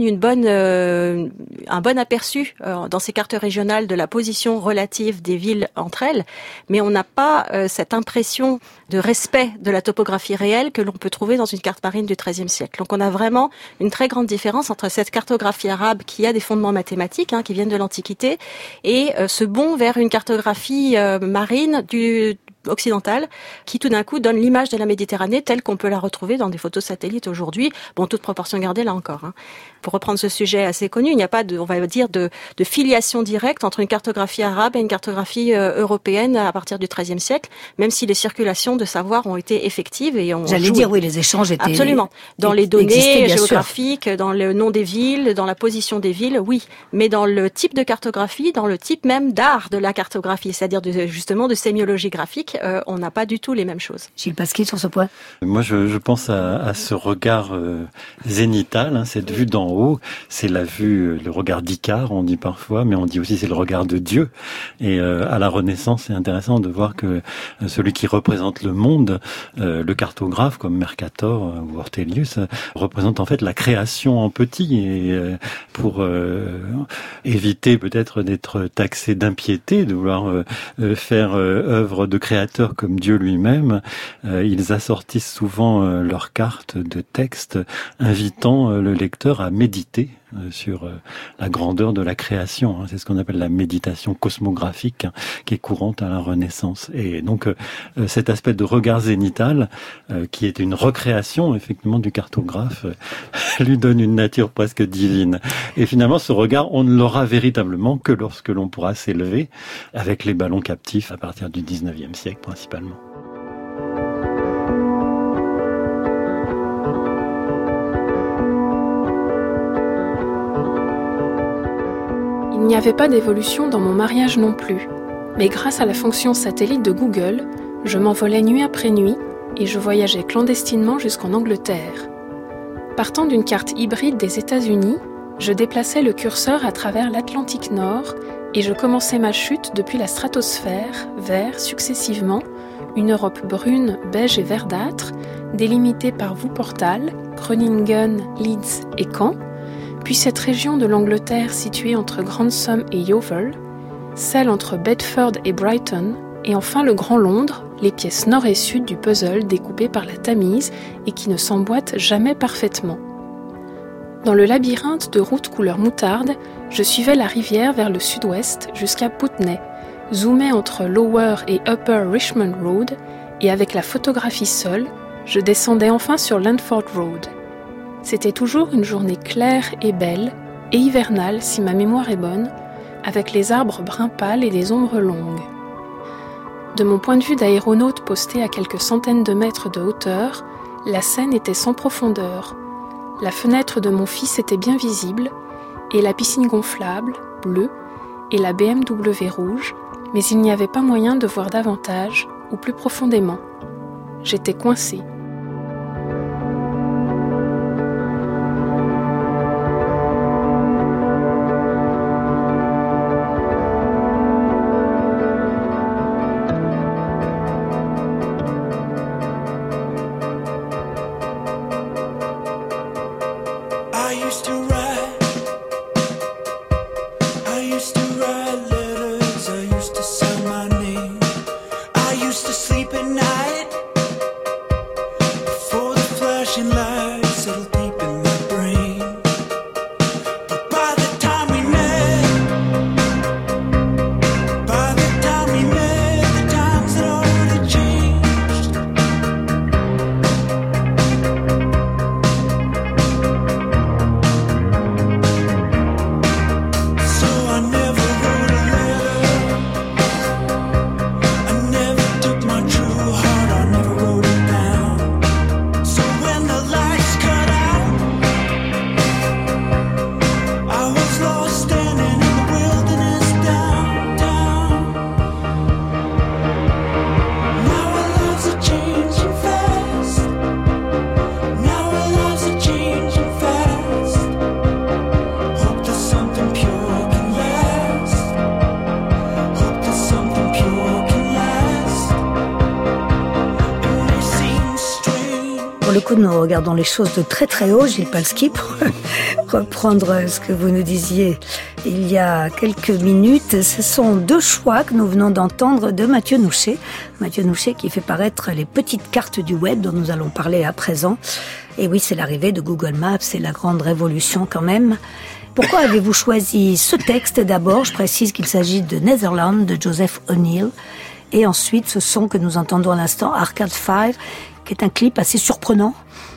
Speaker 4: un bon aperçu dans ces cartes régionales de la position relative des villes entre elles, mais on n'a pas cette impression de respect de la topographie réelle que l'on peut trouver dans une carte marine du XIIIe siècle. Donc on a vraiment une très grande différence entre cette cartographie arabe qui a des fondements mathématiques qui viennent de l'Antiquité et ce bond vers une cartographie marine occidentale qui tout d'un coup donne l'image de la Méditerranée telle qu'on peut la retrouver dans des photos satellites aujourd'hui. Toute proportion gardée là encore. Pour reprendre ce sujet assez connu, il n'y a pas de filiation directe entre une cartographie arabe et une cartographie européenne à partir du XIIIe siècle, même si les circulations de savoir ont été effectives et ont
Speaker 3: J'allais dire, oui, les échanges étaient...
Speaker 4: Absolument. Dans les données géographiques, dans le nom des villes, dans la position des villes, oui. Mais dans le type de cartographie, dans le type même d'art de la cartographie, c'est-à-dire justement de sémiologie graphique, on n'a pas du tout les mêmes choses.
Speaker 3: Gilles Pasquier, sur ce point.
Speaker 5: Moi, je pense à ce regard zénital, cette vue d'en haut. C'est la vue, le regard d'Icare, on dit parfois, mais on dit aussi c'est le regard de Dieu. Et à la Renaissance, c'est intéressant de voir que celui qui représente le monde, le cartographe comme Mercator ou Ortelius, représente en fait la création en petit. Et pour éviter peut-être d'être taxé d'impiété, de vouloir faire œuvre de créateur comme Dieu lui-même, ils assortissent souvent leurs cartes de textes invitant le lecteur à méditer sur la grandeur de la création. C'est ce qu'on appelle la méditation cosmographique qui est courante à la Renaissance. Et donc cet aspect de regard zénital, qui est une recréation effectivement du cartographe, lui donne une nature presque divine. Et finalement, ce regard, on ne l'aura véritablement que lorsque l'on pourra s'élever avec les ballons captifs à partir du 19e siècle principalement.
Speaker 2: Il n'y avait pas d'évolution dans mon mariage non plus, mais grâce à la fonction satellite de Google, je m'envolais nuit après nuit et je voyageais clandestinement jusqu'en Angleterre. Partant d'une carte hybride des États-Unis, je déplaçais le curseur à travers l'Atlantique Nord et je commençais ma chute depuis la stratosphère vers, successivement, une Europe brune, beige et verdâtre, délimitée par Wuppertal, Groningen, Leeds et Caen, puis cette région de l'Angleterre située entre Grantham et Yeovil, celle entre Bedford et Brighton, et enfin le Grand Londres, les pièces nord et sud du puzzle découpées par la Tamise et qui ne s'emboîtent jamais parfaitement. Dans le labyrinthe de routes couleur moutarde, je suivais la rivière vers le sud-ouest jusqu'à Putney, zoomais entre Lower et Upper Richmond Road, et avec la photographie seule, je descendais enfin sur Landford Road. C'était toujours une journée claire et belle, et hivernale si ma mémoire est bonne, avec les arbres brun pâle et les ombres longues. De mon point de vue d'aéronaute posté à quelques centaines de mètres de hauteur, la scène était sans profondeur. La fenêtre de mon fils était bien visible, et la piscine gonflable, bleue, et la BMW rouge, mais il n'y avait pas moyen de voir davantage, ou plus profondément. J'étais coincée.
Speaker 3: Pour le coup, nous regardons les choses de très très haut, Gilles Palski, pour reprendre ce que vous nous disiez il y a quelques minutes. Ce sont deux choix que nous venons d'entendre de Mathieu Nouchet. Mathieu Nouchet qui fait paraître les petites cartes du web dont nous allons parler à présent. Et oui, c'est l'arrivée de Google Maps, c'est la grande révolution quand même. Pourquoi avez-vous choisi ce texte d'abord? Je précise qu'il s'agit de Netherland de Joseph O'Neill. Et ensuite, ce son que nous entendons à l'instant, Arcade Fire, qui est un clip assez surprenant.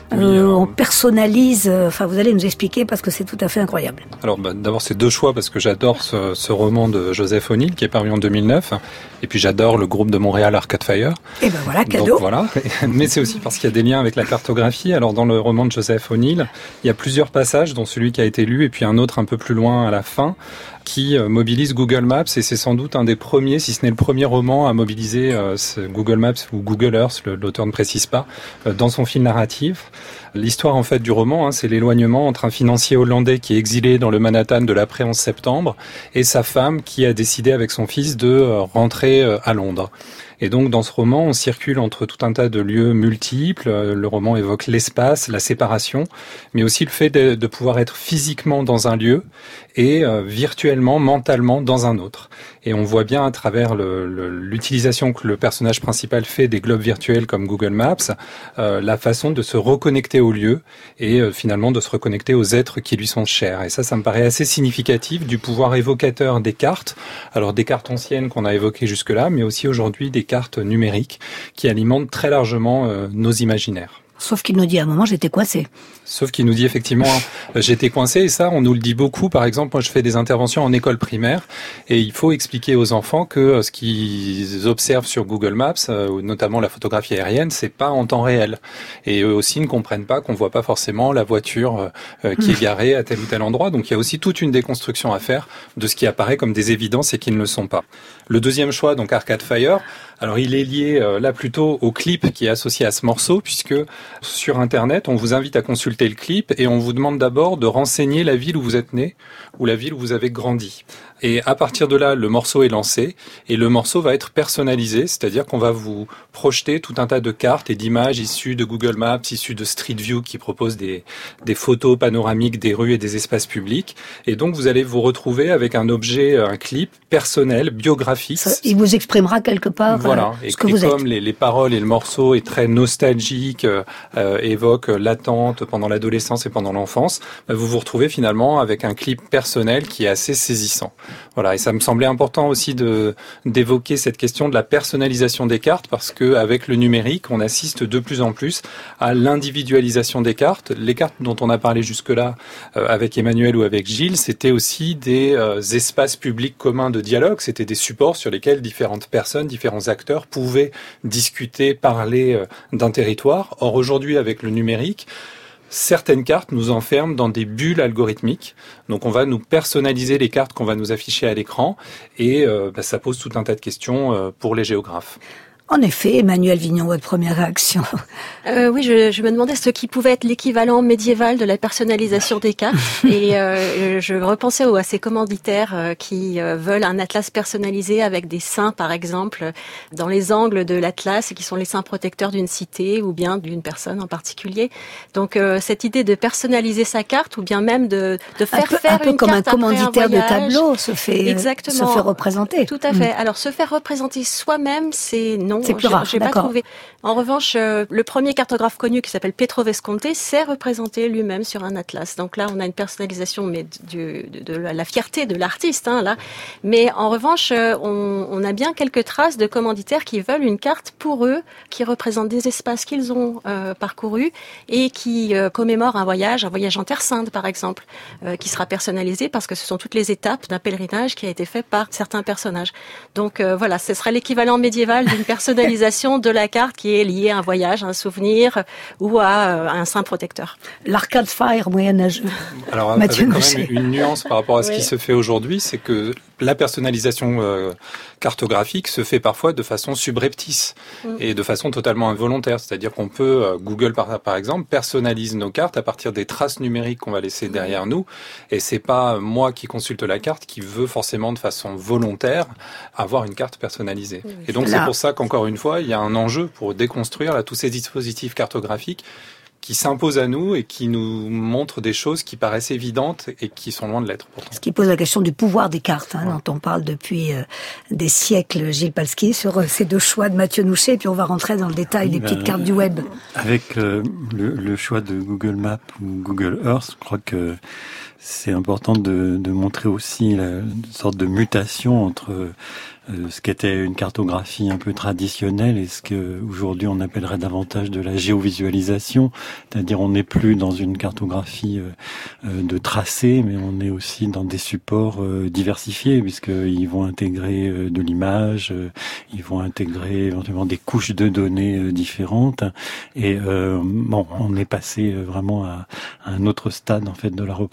Speaker 3: On personnalise, vous allez nous expliquer parce que c'est tout à fait incroyable.
Speaker 6: Alors d'abord c'est deux choix parce que j'adore ce roman de Joseph O'Neill qui est paru en 2009 et puis j'adore le groupe de Montréal Arcade Fire.
Speaker 3: Et ben voilà, cadeau.
Speaker 6: Donc, voilà. Mais c'est aussi parce qu'il y a des liens avec la cartographie. Alors dans le roman de Joseph O'Neill, il y a plusieurs passages dont celui qui a été lu et puis un autre un peu plus loin à la fin qui mobilise Google Maps et c'est sans doute un des premiers, si ce n'est le premier roman à mobiliser Google Maps ou Google Earth, l'auteur ne précise pas, dans son fil narratif. L'histoire en fait du roman, c'est l'éloignement entre un financier hollandais qui est exilé dans le Manhattan de l'après 11 septembre et sa femme qui a décidé avec son fils de rentrer à Londres. Et donc dans ce roman, on circule entre tout un tas de lieux multiples. Le roman évoque l'espace, la séparation, mais aussi le fait de pouvoir être physiquement dans un lieu et virtuellement, mentalement dans un autre. Et on voit bien à travers l'utilisation que le personnage principal fait des globes virtuels comme Google Maps, la façon de se reconnecter au lieu et finalement de se reconnecter aux êtres qui lui sont chers. Et ça me paraît assez significatif du pouvoir évocateur des cartes. Alors des cartes anciennes qu'on a évoquées jusque-là, mais aussi aujourd'hui des cartes numériques qui alimentent très largement nos imaginaires.
Speaker 3: Sauf qu'il nous dit à un moment, j'étais coincé.
Speaker 6: Sauf qu'il nous dit effectivement, j'étais coincé, et ça, on nous le dit beaucoup. Par exemple, moi, je fais des interventions en école primaire, et il faut expliquer aux enfants que ce qu'ils observent sur Google Maps, notamment la photographie aérienne, c'est pas en temps réel. Et eux aussi ne comprennent pas qu'on voit pas forcément la voiture qui est garée à tel ou tel endroit. Donc il y a aussi toute une déconstruction à faire de ce qui apparaît comme des évidences et qui ne le sont pas. Le deuxième choix, donc Arcade Fire, alors il est lié là plutôt au clip qui est associé à ce morceau, puisque sur Internet, on vous invite à consulter le clip et on vous demande d'abord de renseigner la ville où vous êtes né ou la ville où vous avez grandi. Et à partir de là, le morceau est lancé et le morceau va être personnalisé, c'est-à-dire qu'on va vous projeter tout un tas de cartes et d'images issues de Google Maps, issues de Street View qui propose des photos panoramiques des rues et des espaces publics. Et donc, vous allez vous retrouver avec un objet, un clip personnel, biographique.
Speaker 3: Il vous exprimera quelque part
Speaker 6: voilà.
Speaker 3: Ce que vous êtes.
Speaker 6: Comme les paroles et le morceau est très nostalgique, évoque l'attente pendant l'adolescence et pendant l'enfance, vous vous retrouvez finalement avec un clip personnel qui est assez saisissant. Voilà, et ça me semblait important aussi d'évoquer cette question de la personnalisation des cartes, parce que avec le numérique, on assiste de plus en plus à l'individualisation des cartes. Les cartes dont on a parlé jusque-là avec Emmanuel ou avec Gilles, c'était aussi des espaces publics communs de dialogue, c'était des supports sur lesquels différentes personnes, différents acteurs pouvaient discuter, parler d'un territoire. Or aujourd'hui, avec le numérique, certaines cartes nous enferment dans des bulles algorithmiques. Donc on va nous personnaliser les cartes qu'on va nous afficher à l'écran et ça pose tout un tas de questions pour les géographes.
Speaker 3: En effet, Emmanuel Vignon, votre première réaction?
Speaker 4: Oui, je me demandais ce qui pouvait être l'équivalent médiéval de la personnalisation des cartes. Et je repensais à ces commanditaires qui veulent un atlas personnalisé avec des saints, par exemple, dans les angles de l'atlas, et qui sont les saints protecteurs d'une cité ou bien d'une personne en particulier. Donc cette idée de personnaliser sa carte, ou bien même de faire
Speaker 3: un peu
Speaker 4: une
Speaker 3: comme
Speaker 4: carte
Speaker 3: un commanditaire de tableau se fait représenter.
Speaker 4: Tout à fait. Alors se faire représenter soi-même, c'est non.
Speaker 3: C'est plus rare,
Speaker 4: j'ai pas trouvé. En revanche, le premier cartographe connu qui s'appelle Pietro Visconti s'est représenté lui-même sur un atlas. Donc là, on a une personnalisation, mais de la fierté de l'artiste, là. Mais en revanche, on a bien quelques traces de commanditaires qui veulent une carte pour eux, qui représente des espaces qu'ils ont parcourus et qui commémorent un voyage en Terre Sainte, par exemple, qui sera personnalisé parce que ce sont toutes les étapes d'un pèlerinage qui a été fait par certains personnages. Donc voilà, ce sera l'équivalent médiéval d'une personnalisation de la carte qui est liée à un voyage, à un souvenir ou à un saint protecteur.
Speaker 3: L'Arcade Fire moyenâgeux.
Speaker 6: Alors avec quand même une nuance par rapport à ce qui se fait aujourd'hui, c'est que la personnalisation cartographique se fait parfois de façon subreptice et de façon totalement involontaire. C'est-à-dire qu'on peut, Google par exemple, personnalise nos cartes à partir des traces numériques qu'on va laisser derrière nous. Et c'est pas moi qui consulte la carte qui veut forcément de façon volontaire avoir une carte personnalisée. Oui. Et donc c'est pour ça qu'encore une fois, il y a un enjeu pour déconstruire tous ces dispositifs cartographiques qui s'imposent à nous et qui nous montrent des choses qui paraissent évidentes et qui sont loin de l'être pourtant.
Speaker 3: Ce qui pose la question du pouvoir des cartes, dont on parle depuis des siècles, Gilles Palsky, sur ces deux choix de Mathieu Nouchet, et puis on va rentrer dans le détail des petites cartes du web.
Speaker 5: Avec le choix de Google Maps ou Google Earth, je crois que c'est important de montrer aussi une sorte de mutation entre ce qu'était une cartographie un peu traditionnelle et ce que aujourd'hui on appellerait davantage de la géovisualisation, c'est-à-dire on n'est plus dans une cartographie de tracés, mais on est aussi dans des supports diversifiés, puisqu'ils vont intégrer de l'image, ils vont intégrer éventuellement des couches de données différentes, et on est passé vraiment à un autre stade en fait de la représentation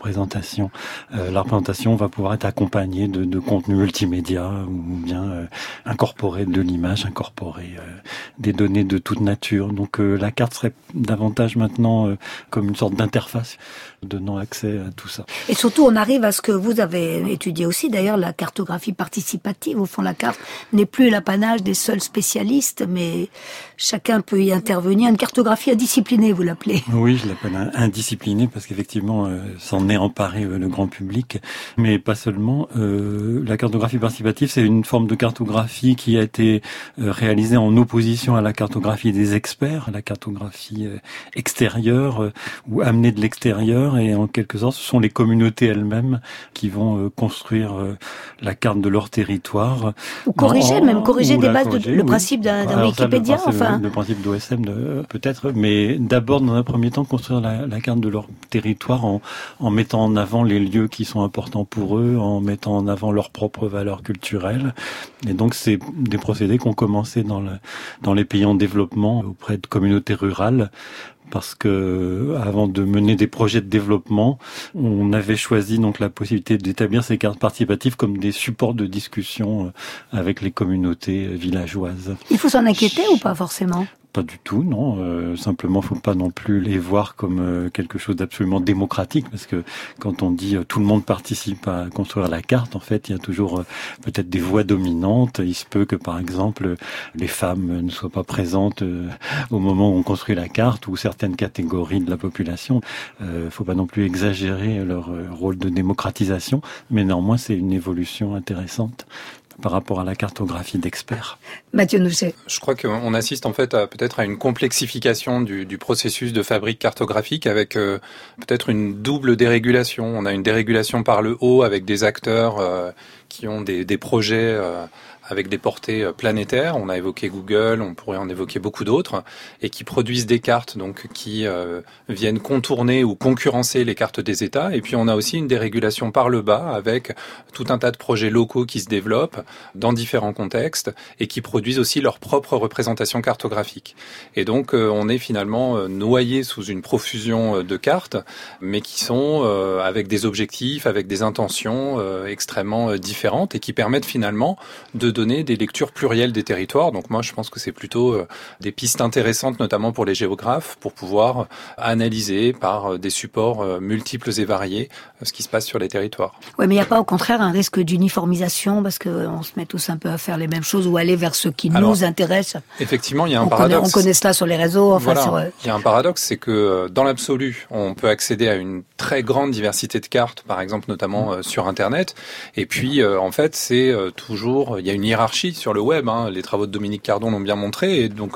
Speaker 5: représentation. La représentation va pouvoir être accompagnée de contenus multimédia ou bien incorporer de l'image, incorporer des données de toute nature. Donc la carte serait davantage maintenant comme une sorte d'interface donnant accès à tout ça.
Speaker 3: Et surtout, on arrive à ce que vous avez étudié aussi, d'ailleurs, la cartographie participative. Au fond, la carte n'est plus l'apanage des seuls spécialistes, mais chacun peut y intervenir. Une cartographie indisciplinée, vous l'appelez.
Speaker 5: Oui, je l'appelle indisciplinée parce qu'effectivement, s'en est emparé le grand public. Mais pas seulement. La cartographie participative, c'est une forme de cartographie qui a été réalisée en opposition à la cartographie des experts, à la cartographie extérieure ou amenée de l'extérieur. Et en quelque sorte, ce sont les communautés elles-mêmes qui vont construire la carte de leur territoire.
Speaker 3: Ou corriger des bases, le principe d'un Wikipédia,
Speaker 5: Le principe d'OSM, peut-être, mais d'abord, dans un premier temps, construire la carte de leur territoire en mettant en avant les lieux qui sont importants pour eux, en mettant en avant leurs propres valeurs culturelles. Et donc, c'est des procédés qui ont commencé dans les pays en développement, auprès de communautés rurales, parce que avant de mener des projets de développement, on avait choisi donc la possibilité d'établir ces cartes participatives comme des supports de discussion avec les communautés villageoises.
Speaker 3: Il faut s'en inquiéter ou pas forcément ?
Speaker 5: Pas du tout, non. Simplement, faut pas non plus les voir comme quelque chose d'absolument démocratique, parce que quand on dit tout le monde participe à construire la carte, en fait, il y a toujours peut-être des voix dominantes. Il se peut que, par exemple, les femmes ne soient pas présentes au moment où on construit la carte, ou certaines catégories de la population. Faut pas non plus exagérer leur rôle de démocratisation, mais néanmoins, c'est une évolution intéressante par rapport à la cartographie d'experts.
Speaker 3: Mathieu Nouchet.
Speaker 6: Je crois qu'on assiste en fait peut-être à une complexification du processus de fabrique cartographique avec peut-être une double dérégulation. On a une dérégulation par le haut avec des acteurs qui ont des projets avec des portées planétaires. On a évoqué Google, on pourrait en évoquer beaucoup d'autres, et qui produisent des cartes donc qui viennent contourner ou concurrencer les cartes des États. Et puis on a aussi une dérégulation par le bas avec tout un tas de projets locaux qui se développent dans différents contextes et qui produisent aussi leur propre représentation cartographique. Et donc on est finalement noyé sous une profusion de cartes, mais qui sont avec des objectifs, avec des intentions extrêmement différentes et qui permettent finalement de donner des lectures plurielles des territoires. Donc moi, je pense que c'est plutôt des pistes intéressantes, notamment pour les géographes, pour pouvoir analyser par des supports multiples et variés ce qui se passe sur les territoires.
Speaker 3: Oui, mais il n'y a pas au contraire un risque d'uniformisation parce qu'on se met tous un peu à faire les mêmes choses ou aller vers ce qui nous intéresse.
Speaker 6: Effectivement, il y a un paradoxe.
Speaker 3: On connaît cela sur les réseaux.
Speaker 6: Il y a un paradoxe, c'est que dans l'absolu, on peut accéder à une très grande diversité de cartes, par exemple, notamment sur Internet. Et puis, en fait, c'est toujours... Il y a une hiérarchie sur le web, les travaux de Dominique Cardon l'ont bien montré, et donc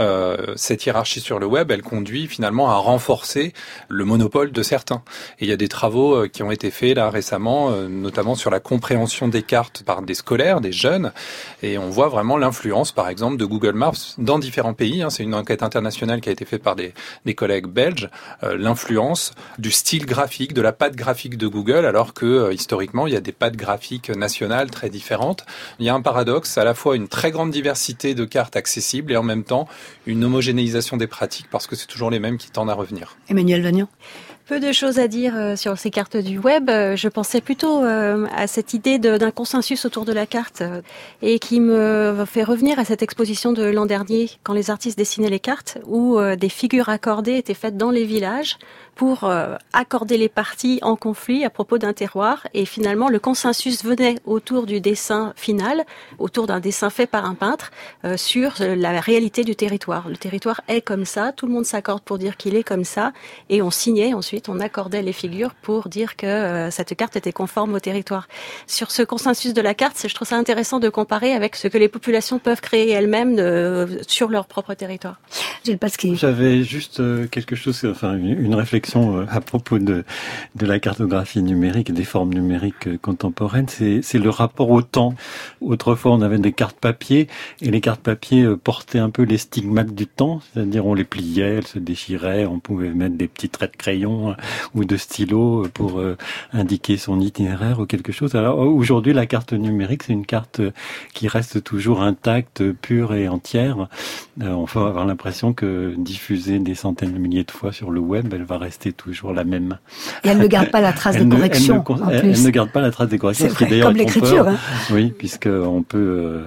Speaker 6: cette hiérarchie sur le web, elle conduit finalement à renforcer le monopole de certains. Et il y a des travaux qui ont été faits là récemment, notamment sur la compréhension des cartes par des scolaires, des jeunes, et on voit vraiment l'influence, par exemple, de Google Maps dans différents pays. C'est une enquête internationale qui a été faite par des collègues belges, l'influence du style graphique, de la patte graphique de Google, alors que historiquement, il y a des pattes graphiques nationales très différentes. Il y a un paradoxe, à la fois une très grande diversité de cartes accessibles et en même temps une homogénéisation des pratiques parce que c'est toujours les mêmes qui tendent à revenir.
Speaker 3: Emmanuel Vagnon.
Speaker 4: Peu de choses à dire sur ces cartes du web. Je pensais plutôt à cette idée d'un consensus autour de la carte et qui me fait revenir à cette exposition de l'an dernier quand les artistes dessinaient les cartes où des figures accordées étaient faites dans les villages pour accorder les parties en conflit à propos d'un terroir et finalement le consensus venait autour du dessin final, autour d'un dessin fait par un peintre sur la réalité du territoire. Le territoire est comme ça, tout le monde s'accorde pour dire qu'il est comme ça et on signait ensuite. On accordait les figures pour dire que cette carte était conforme au territoire. Sur ce consensus de la carte, je trouve ça intéressant de comparer avec ce que les populations peuvent créer elles-mêmes sur leur propre territoire.
Speaker 3: Gilles Pasquier.
Speaker 5: J'avais juste quelque chose, une réflexion à propos de la cartographie numérique et des formes numériques contemporaines. C'est le rapport au temps. Autrefois, on avait des cartes papier et les cartes papier portaient un peu les stigmates du temps, c'est-à-dire on les pliait, elles se déchiraient, on pouvait mettre des petits traits de crayon ou de stylo pour indiquer son itinéraire ou quelque chose. Alors aujourd'hui, la carte numérique, c'est une carte qui reste toujours intacte, pure et entière. On peut avoir l'impression que diffusée des centaines de milliers de fois sur le web, elle va rester rester toujours la même.
Speaker 3: Et elle ne garde pas la trace des corrections.
Speaker 5: Elle ne garde pas la trace des corrections.
Speaker 3: C'est vrai, comme l'écriture.
Speaker 5: Oui, puisqu'on peut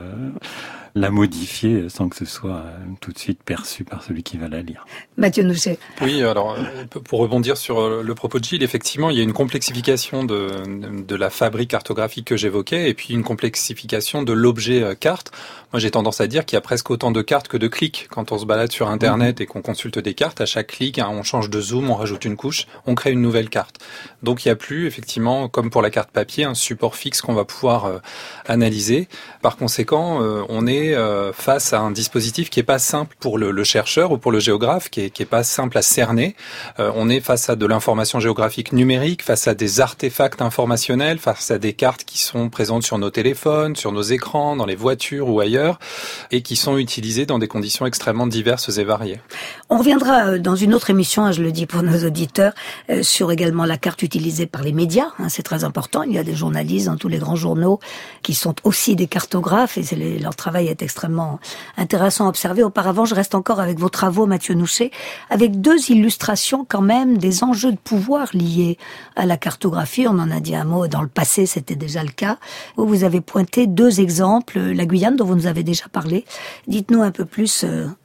Speaker 5: la modifier sans que ce soit tout de suite perçu par celui qui va la lire.
Speaker 3: Mathieu Nouchet.
Speaker 6: Oui, alors pour rebondir sur le propos de Gilles, effectivement, il y a une complexification de la fabrique cartographique que j'évoquais et puis une complexification de l'objet carte. Moi, j'ai tendance à dire qu'il y a presque autant de cartes que de clics. Quand on se balade sur Internet et qu'on consulte des cartes, à chaque clic, on change de zoom, on rajoute une couche, on crée une nouvelle carte. Donc, il n'y a plus, effectivement, comme pour la carte papier, un support fixe qu'on va pouvoir analyser. Par conséquent, on est face à un dispositif qui est pas simple pour le chercheur ou pour le géographe, qui est pas simple à cerner. On est face à de l'information géographique numérique, face à des artefacts informationnels, face à des cartes qui sont présentes sur nos téléphones, sur nos écrans, dans les voitures ou ailleurs, et qui sont utilisées dans des conditions extrêmement diverses et variées.
Speaker 3: On reviendra dans une autre émission, je le dis pour nos auditeurs, sur également la carte utilisée par les médias. C'est très important. Il y a des journalistes dans tous les grands journaux qui sont aussi des cartographes et leur travail est extrêmement intéressant à observer. Auparavant, je reste encore avec vos travaux, Mathieu Nouchet, avec 2 illustrations quand même des enjeux de pouvoir liés à la cartographie. On en a dit un mot dans le passé, c'était déjà le cas. Vous avez pointé 2 exemples, la Guyane dont vous nous avez déjà parlé. Dites-nous un peu plus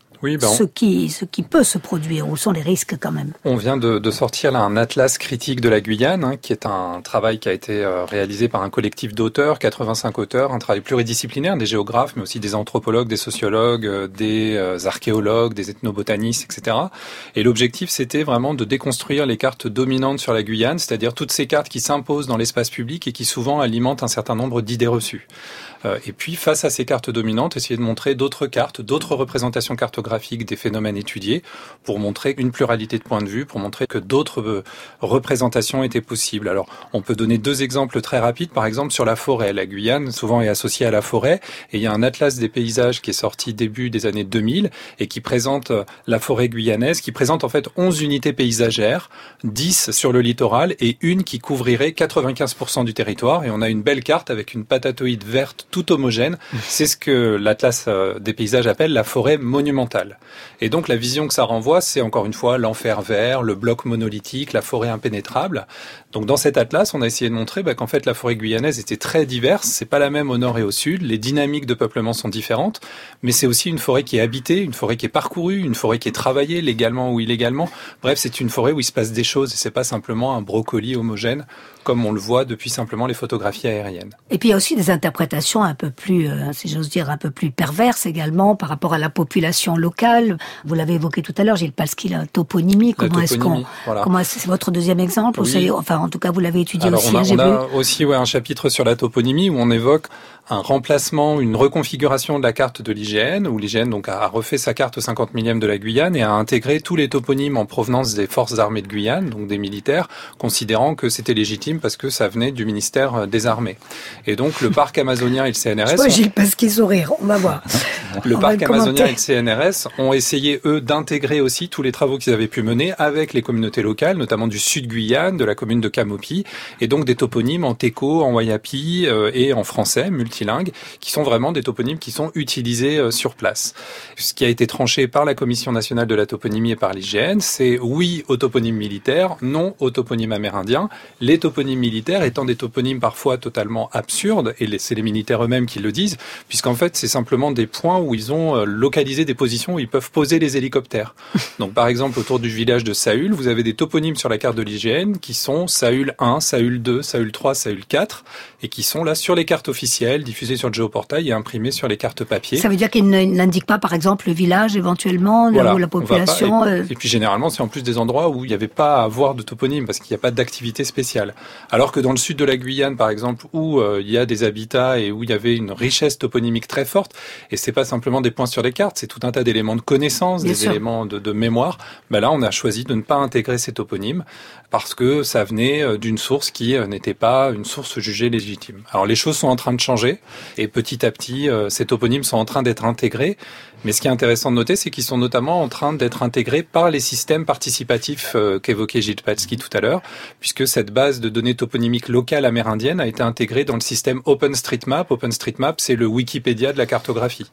Speaker 3: ce qui peut se produire, où sont les risques quand même.
Speaker 6: On vient de sortir là un atlas critique de la Guyane, qui est un travail qui a été réalisé par un collectif d'auteurs, 85 auteurs, un travail pluridisciplinaire, des géographes, mais aussi des anthropologues, des sociologues, des archéologues, des ethnobotanistes, etc. Et l'objectif, c'était vraiment de déconstruire les cartes dominantes sur la Guyane, c'est-à-dire toutes ces cartes qui s'imposent dans l'espace public et qui souvent alimentent un certain nombre d'idées reçues. Et puis, face à ces cartes dominantes, essayer de montrer d'autres cartes, d'autres représentations cartographiques des phénomènes étudiés, pour montrer une pluralité de points de vue, pour montrer que d'autres représentations étaient possibles. Alors, on peut donner 2 exemples très rapides. Par exemple, sur la forêt. La Guyane, souvent, est associée à la forêt. Et il y a un atlas des paysages qui est sorti début des années 2000 et qui présente la forêt guyanaise, qui présente en fait 11 unités paysagères, 10 sur le littoral et une qui couvrirait 95% du territoire. Et on a une belle carte avec une patatoïde verte tout homogène. C'est ce que l'Atlas des paysages appelle la forêt monumentale. Et donc la vision que ça renvoie, c'est encore une fois l'enfer vert, le bloc monolithique, la forêt impénétrable. Donc dans cet atlas, on a essayé de montrer qu'en fait la forêt guyanaise était très diverse. C'est pas la même au nord et au sud. Les dynamiques de peuplement sont différentes, mais c'est aussi une forêt qui est habitée, une forêt qui est parcourue, une forêt qui est travaillée légalement ou illégalement. Bref, c'est une forêt où il se passe des choses et c'est pas simplement un brocoli homogène comme on le voit depuis simplement les photographies aériennes.
Speaker 3: Et puis il y a aussi des interprétations un peu plus, si j'ose dire, un peu plus perverses également par rapport à la population locale. Vous l'avez évoqué tout à l'heure, Gilles Palsky, la toponymie. Comment c'est votre deuxième exemple? Oui. Enfin, en tout cas, vous l'avez étudié.
Speaker 6: Alors,
Speaker 3: aussi.
Speaker 6: On a aussi un chapitre sur la toponymie où on évoque un remplacement, une reconfiguration de la carte de l'IGN, où l'IGN donc a refait sa carte au 50 millième de la Guyane et a intégré tous les toponymes en provenance des forces armées de Guyane, donc des militaires, considérant que c'était légitime parce que ça venait du ministère des Armées. Et donc le parc amazonien et le CNRS...
Speaker 3: Je vois Gilles Pasquier sourire, on va voir.
Speaker 6: Le parc amazonien et le CNRS ont essayé, eux, d'intégrer aussi tous les travaux qu'ils avaient pu mener avec les communautés locales, notamment du sud Guyane, de la commune de Camopi, et donc des toponymes en teco, en wayapi et en français, multilingue, qui sont vraiment des toponymes qui sont utilisés sur place. Ce qui a été tranché par la Commission nationale de la toponymie et par l'IGN, c'est oui aux toponymes militaires, non aux toponymes amérindiens. Les toponymes militaires étant des toponymes parfois totalement absurdes, et c'est les militaires eux-mêmes qui le disent, puisqu'en fait c'est simplement des points où ils ont localisé des positions où ils peuvent poser les hélicoptères. Donc par exemple autour du village de Saül, vous avez des toponymes sur la carte de l'IGN qui sont Saül 1, Saül 2, Saül 3, Saül 4, et qui sont là sur les cartes officielles, diffusées sur le géoportail et imprimées sur les cartes papier.
Speaker 3: Ça veut dire qu'ils n'indiquent pas par exemple le village éventuellement, voilà, ou la population
Speaker 6: et puis généralement c'est en plus des endroits où il n'y avait pas à avoir de toponyme parce qu'il n'y a pas d'activité spéciale. Alors que dans le sud de la Guyane par exemple où il y a des habitats et où il y avait une richesse toponymique très forte, et c'est pas simplement des points sur les cartes, c'est tout un tas d'éléments de connaissance, éléments de mémoire. Ben là on a choisi de ne pas intégrer ces toponymes parce que ça venait d'une source qui n'était pas une source jugée légitime. Alors les choses sont en train de changer et petit à petit ces toponymes sont en train d'être intégrés. Mais ce qui est intéressant de noter, c'est qu'ils sont notamment en train d'être intégrés par les systèmes participatifs qu'évoquait Gilles Palsky tout à l'heure, puisque cette base de données toponymiques locales amérindiennes a été intégrée dans le système OpenStreetMap. OpenStreetMap, c'est le Wikipédia de la cartographie.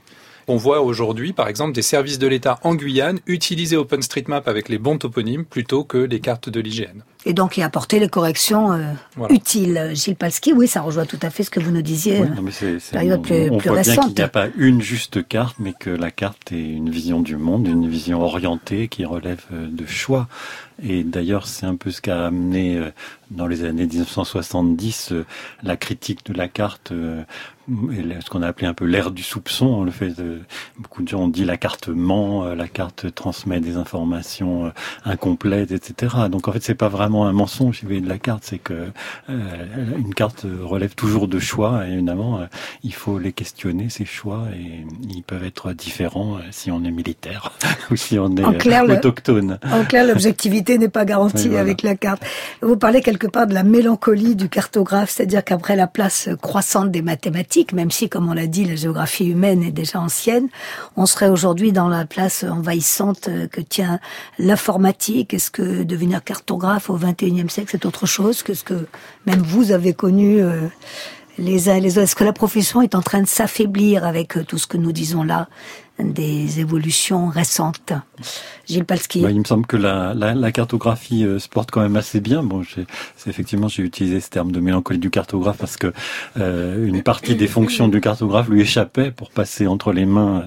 Speaker 6: On voit aujourd'hui, par exemple, des services de l'État en Guyane utiliser OpenStreetMap avec les bons toponymes plutôt que les cartes de l'IGN.
Speaker 3: Et donc y apporter les corrections utiles. Gilles Palski, oui, ça rejoint tout à fait ce que vous nous disiez.
Speaker 5: Oui, non, mais c'est
Speaker 3: période plus
Speaker 5: on voit
Speaker 3: récente.
Speaker 5: Bien qu'il n'y a pas une juste carte, mais que la carte est une vision du monde, une vision orientée qui relève de choix. Et d'ailleurs, c'est un peu ce qu'a amené dans les années 1970 la critique de la carte, ce qu'on a appelé un peu l'ère du soupçon. Le fait de, beaucoup de gens ont dit la carte ment, la carte transmet des informations incomplètes, etc. Donc en fait, c'est pas vraiment un mensonge de la carte, c'est que une carte relève toujours de choix. Et évidemment, il faut les questionner, ces choix, et ils peuvent être différents si on est militaire ou si on est autochtone.
Speaker 3: En clair, l'objectivité n'est pas garantie avec la carte. Vous parlez quelque part de la mélancolie du cartographe, c'est-à-dire qu'après la place croissante des mathématiques, même si, comme on l'a dit, la géographie humaine est déjà ancienne, on serait aujourd'hui dans la place envahissante que tient l'informatique. Est-ce que devenir cartographe au XXIe siècle, c'est autre chose que ce que même vous avez connu les uns et les autres? Est-ce que la profession est en train de s'affaiblir avec tout ce que nous disons là, des évolutions récentes? Gilles Palski.
Speaker 5: Il me semble que la cartographie se porte quand même assez bien. Bon, effectivement, j'ai utilisé ce terme de mélancolie du cartographe parce que une partie des fonctions du cartographe lui échappait pour passer entre les mains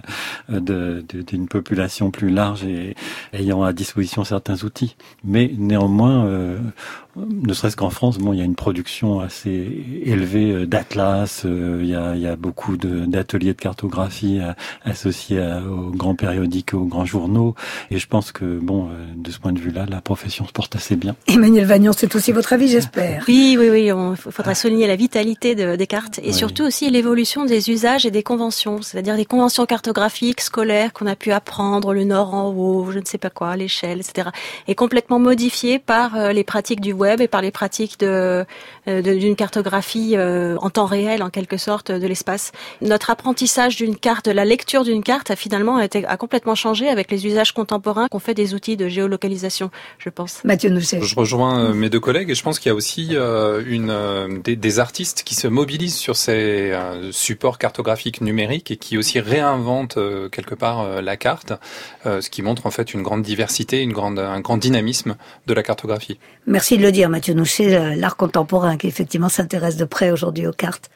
Speaker 5: d'une population plus large et ayant à disposition certains outils. Mais néanmoins, ne serait-ce qu'en France, il y a une production assez élevée d'atlas. Il y a beaucoup d'ateliers de cartographie associés aux grands périodiques, aux grands journaux. Et je pense que, de ce point de vue-là, la profession se porte assez bien.
Speaker 3: Emmanuel Vagnon, c'est aussi votre avis, j'espère.
Speaker 4: Oui. Il faudra souligner la vitalité des cartes et surtout aussi l'évolution des usages et des conventions. C'est-à-dire des conventions cartographiques, scolaires qu'on a pu apprendre, le nord en haut, je ne sais pas quoi, l'échelle, etc. Et complètement modifiées par les pratiques du web et par les pratiques d'une cartographie en temps réel, en quelque sorte, de l'espace. Notre apprentissage d'une carte, de la lecture d'une carte, a complètement changé avec les usages contemporains qu'on fait des outils de géolocalisation, je pense.
Speaker 3: Mathieu Nouchet.
Speaker 6: Je rejoins mes deux collègues et je pense qu'il y a aussi des artistes qui se mobilisent sur ces supports cartographiques numériques et qui aussi réinventent quelque part la carte, ce qui montre en fait une grande diversité, un grand dynamisme de la cartographie.
Speaker 3: Merci de le dire, Mathieu Nouchet, l'art contemporain qui effectivement s'intéresse de près aujourd'hui aux cartes.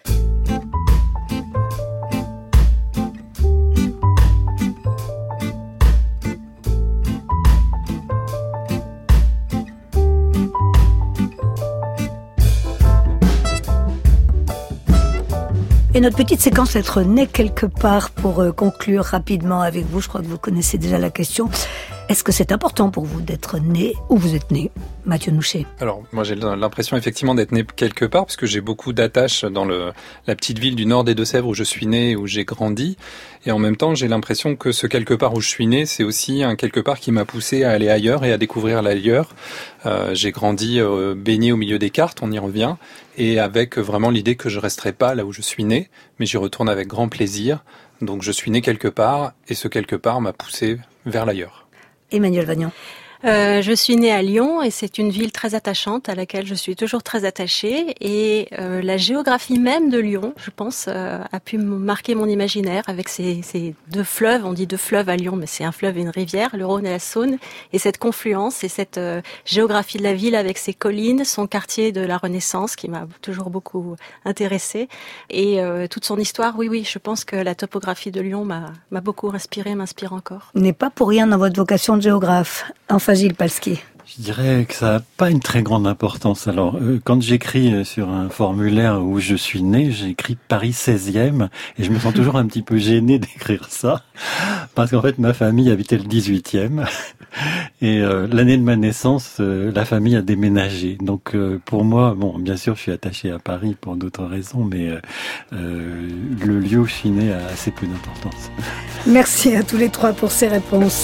Speaker 3: Et notre petite séquence être né quelque part pour conclure rapidement avec vous. Je crois que vous connaissez déjà la question. Est-ce que c'est important pour vous d'être né où vous êtes né, Mathieu Nouchet?
Speaker 6: Alors, moi j'ai l'impression effectivement d'être né quelque part, parce que j'ai beaucoup d'attaches dans la petite ville du nord des Deux-Sèvres où je suis né, où j'ai grandi. Et en même temps, j'ai l'impression que ce quelque part où je suis né, c'est aussi un quelque part qui m'a poussé à aller ailleurs et à découvrir l'ailleurs. J'ai grandi baigné au milieu des cartes, on y revient, et avec vraiment l'idée que je resterai pas là où je suis né, mais j'y retourne avec grand plaisir. Donc je suis né quelque part, et ce quelque part m'a poussé vers l'ailleurs.
Speaker 3: Emmanuel Vagnon.
Speaker 4: Je suis née à Lyon et c'est une ville très attachante à laquelle je suis toujours très attachée et la géographie même de Lyon, je pense, a pu marquer mon imaginaire avec ces deux fleuves. On dit deux fleuves à Lyon, mais c'est un fleuve et une rivière, le Rhône et la Saône, et cette confluence et cette géographie de la ville avec ses collines, son quartier de la Renaissance qui m'a toujours beaucoup intéressée et toute son histoire. Oui, je pense que la topographie de Lyon m'a beaucoup inspirée, m'inspire encore.
Speaker 3: N'est pas pour rien dans votre vocation de géographe. Enfin, Gilles Palski.
Speaker 5: Je dirais que ça n'a pas une très grande importance. Alors, quand j'écris sur un formulaire où je suis né, j'écris Paris 16e et je me sens toujours un petit peu gêné d'écrire ça parce qu'en fait, ma famille habitait le 18e et l'année de ma naissance, la famille a déménagé. Donc, pour moi, bien sûr, je suis attaché à Paris pour d'autres raisons, mais le lieu où je suis né a assez peu d'importance.
Speaker 3: Merci à tous les trois pour ces réponses.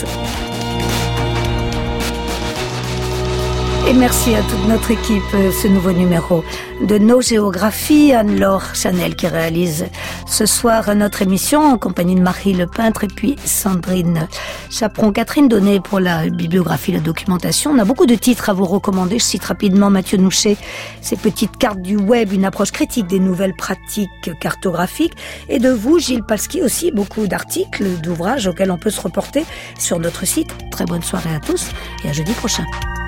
Speaker 3: Et merci à toute notre équipe, ce nouveau numéro de Nos Géographies, Anne-Laure Chanel qui réalise ce soir notre émission en compagnie de Marie Lepeintre et puis Sandrine Chaperon. Catherine Donnet pour la bibliographie, la documentation. On a beaucoup de titres à vous recommander. Je cite rapidement Mathieu Nouchet, ses petites cartes du web, une approche critique des nouvelles pratiques cartographiques. Et de vous, Gilles Palski, aussi beaucoup d'articles, d'ouvrages auxquels on peut se reporter sur notre site. Très bonne soirée à tous et à jeudi prochain.